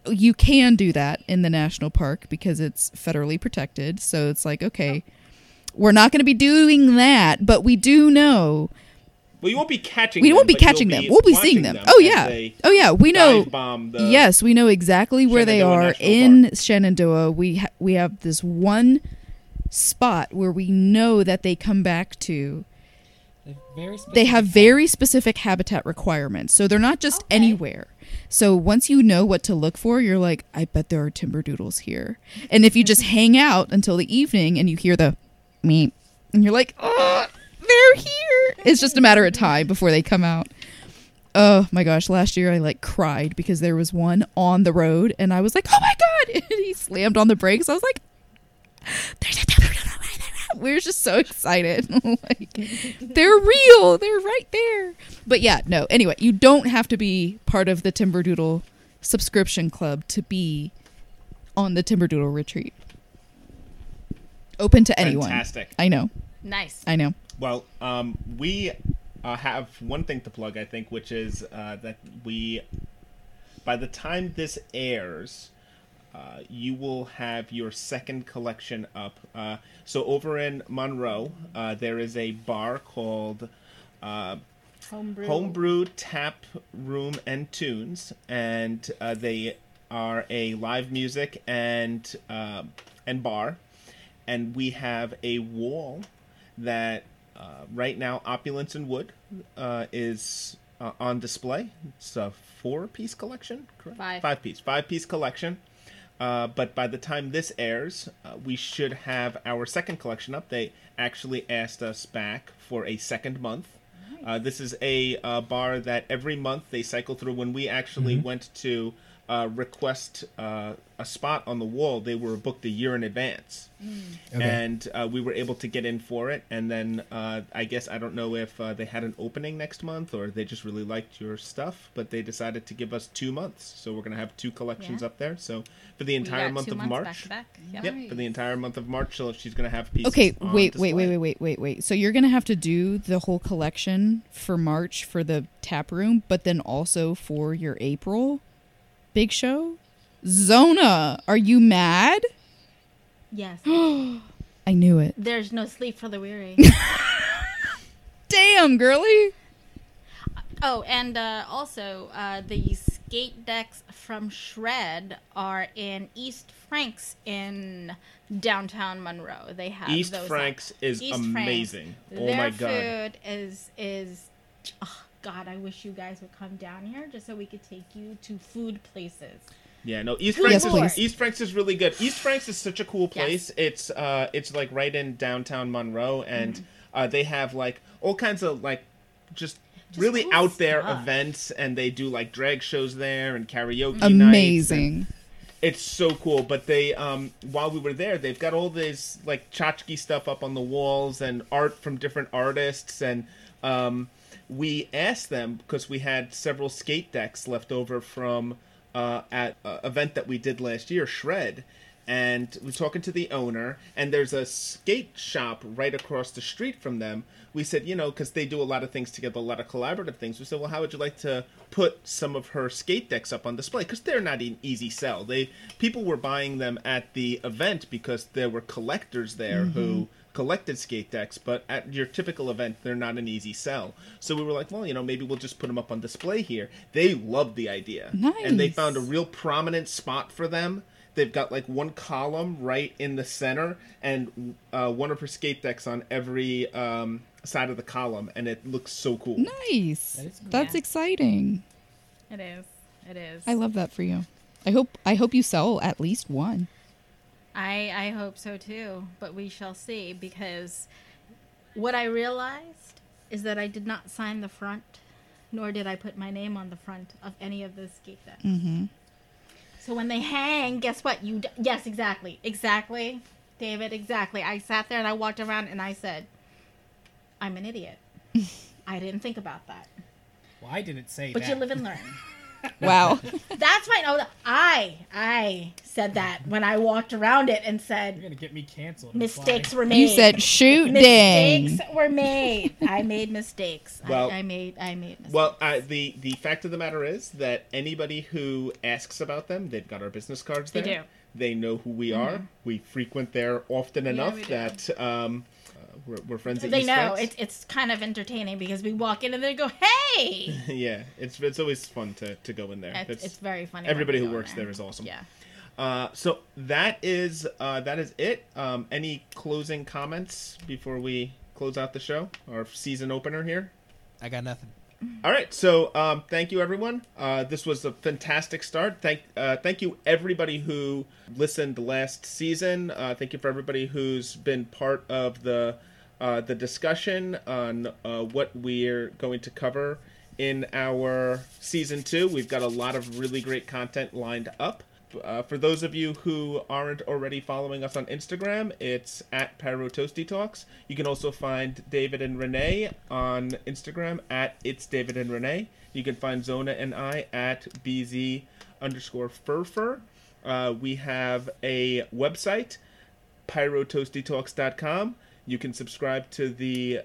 you can do that in the national park because it's federally protected. So it's like, okay, we're not going to be doing that, but we do know. Well, you won't be catching We them. won't be but you'll catching them. be We'll be watching seeing them. them Oh, as yeah. they Oh, yeah. We know. dive bomb the Yes, we know exactly where they Shenandoah are National in Park. Shenandoah. We ha- we have this one spot where we know that they come back to. Very They have very specific habitat requirements, so they're not just Okay. anywhere. So once you know what to look for, you're like, I bet there are timberdoodles here. And if you just hang out until the evening and you hear the meep, and you're like, oh, they're here. It's just a matter of time before they come out. Oh my gosh, last year I like cried because there was one on the road and I was like, oh my God. And he slammed on the brakes. I was like, there's a timberdoodle right there. We were just so excited. Like, they're real. They're right there. But yeah, no. Anyway, you don't have to be part of the Timberdoodle subscription club to be on the Timberdoodle retreat. Open to anyone. Fantastic. I know. Nice. I know. Well, um, we uh, have one thing to plug, I think, which is uh, that we, by the time this airs, uh, you will have your second collection up. Uh, so over in Monroe, uh, there is a bar called uh, Homebrew. Homebrew Tap Room and Tunes, and uh, they are a live music and uh, and bar, and we have a wall that uh, right now Opulence and Wood uh, is uh, on display. It's a four-piece collection, correct? Five. Five-piece, five-piece collection. Uh, but by the time this airs, uh, we should have our second collection up. They actually asked us back for a second month. Uh, this is a uh, bar that every month they cycle through. When we actually Mm-hmm. went to uh, request uh, a spot on the wall, they were booked a year in advance. Okay. And uh, we were able to get in for it. And then uh, I guess I don't know if uh, they had an opening next month or they just really liked your stuff, but they decided to give us two months. So we're going to have two collections Yeah. up there. So for the We entire got month two of months March. back to back. Yep. Yep, for the entire month of March, so she's going to have pieces. Okay, on wait, display. wait, wait, wait, wait, wait, wait. So you're gonna have to do the whole collection for March for the tap room, but then also for your April big show. Zona, are you mad? Yes. I knew it. There's no sleep for the weary. Damn, girly. Oh, and uh, also, uh, the skate decks from Shred are in East Franks in downtown Monroe. They have East those Franks up. is East Franks. amazing. Oh Their my god. food is is. Oh God, I wish you guys would come down here just so we could take you to food places. Yeah, no, East Yes, Franks is please. East Franks is really good. East Franks is such a cool place. Yes. It's uh it's like right in downtown Monroe, and Mm-hmm. uh, they have like all kinds of like just, Just really cool out there stuff. events, and they do like drag shows there and karaoke nights. Amazing. It's so cool. But they, um, while we were there, they've got all this like tchotchke stuff up on the walls and art from different artists. And um, we asked them because we had several skate decks left over from uh, at an event that we did last year, Shred. And we're talking to the owner, and there's a skate shop right across the street from them. We said, you know, because they do a lot of things together, a lot of collaborative things. We said, well, how would you like to put some of her skate decks up on display? Because they're not an easy sell. They people were buying them at the event because there were collectors there who collected skate decks, but at your typical event, they're not an easy sell. So we were like, well, you know, maybe we'll just put them up on display here. They loved the idea. And they Nice. found a real prominent spot for them. They've got like one column right in the center, and uh, one of her skate decks on every um, side of the column, and it looks so cool. Nice. That is cool. That's Yeah. exciting. It is. It is. I love that for you. I hope I hope you sell at least one. I I hope so too, but we shall see, because what I realized is that I did not sign the front, nor did I put my name on the front of any of the skate decks. Mm-hmm. So when they hang, guess what? You d- yes, exactly, exactly, David, exactly. I sat there and I walked around and I said, "I'm an idiot. I didn't think about that." Well, I didn't say But that. you live and learn. Wow. That's fine. Oh, I I said that when I walked around it and You're said gonna get me canceled. mistakes were made. You said shoot dang. mistakes were made. I made mistakes. Well- I, I made I made mistakes. Well, uh, the the fact of the matter is that anybody who asks about them, they've got our business cards They there. do. They know who we are. We frequent there often enough we do. that um, uh, we're, we're friends at they East know Fence. it's it's kind of entertaining because we walk in and they go, "Hey!" Yeah, it's it's always fun to, to go in there. It's, It's- it's very funny. everybody when who we go works in there is awesome. Yeah. Uh, so that is uh, that is it. Um, any closing comments before we close out the show? Our season opener here. I got nothing. All right, so um, thank you, everyone. Uh, this was a fantastic start. Thank, uh, thank you, everybody who listened last season. Uh, thank you for everybody who's been part of the uh, the discussion on uh, what we're going to cover in our season two. We've got a lot of really great content lined up. Uh, for those of you who aren't already following us on Instagram, it's at Pyro Toasty Talks. You can also find David and Renee on Instagram at It's David and Renee. You can find Zona and I at BZ underscore Furfur. Uh, we have a website, pyro toasty talks dot com. You can subscribe to the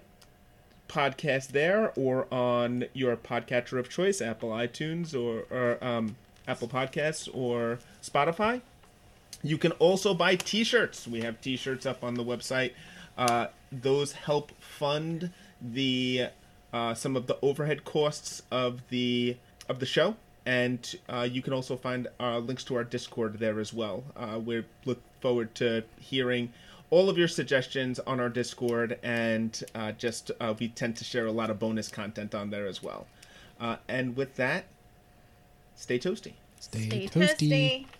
podcast there or on your podcatcher of choice, Apple iTunes or, or um, Apple Podcasts or Spotify. You can also buy t-shirts. We have t-shirts up on the website. Uh, those help fund the uh, some of the overhead costs of the of the show, and uh, you can also find uh, links to our Discord there as well. Uh, we look forward to hearing all of your suggestions on our Discord, and uh, just uh, we tend to share a lot of bonus content on there as well. Uh, and with that, stay toasty. Stay, Stay toasty. toasty.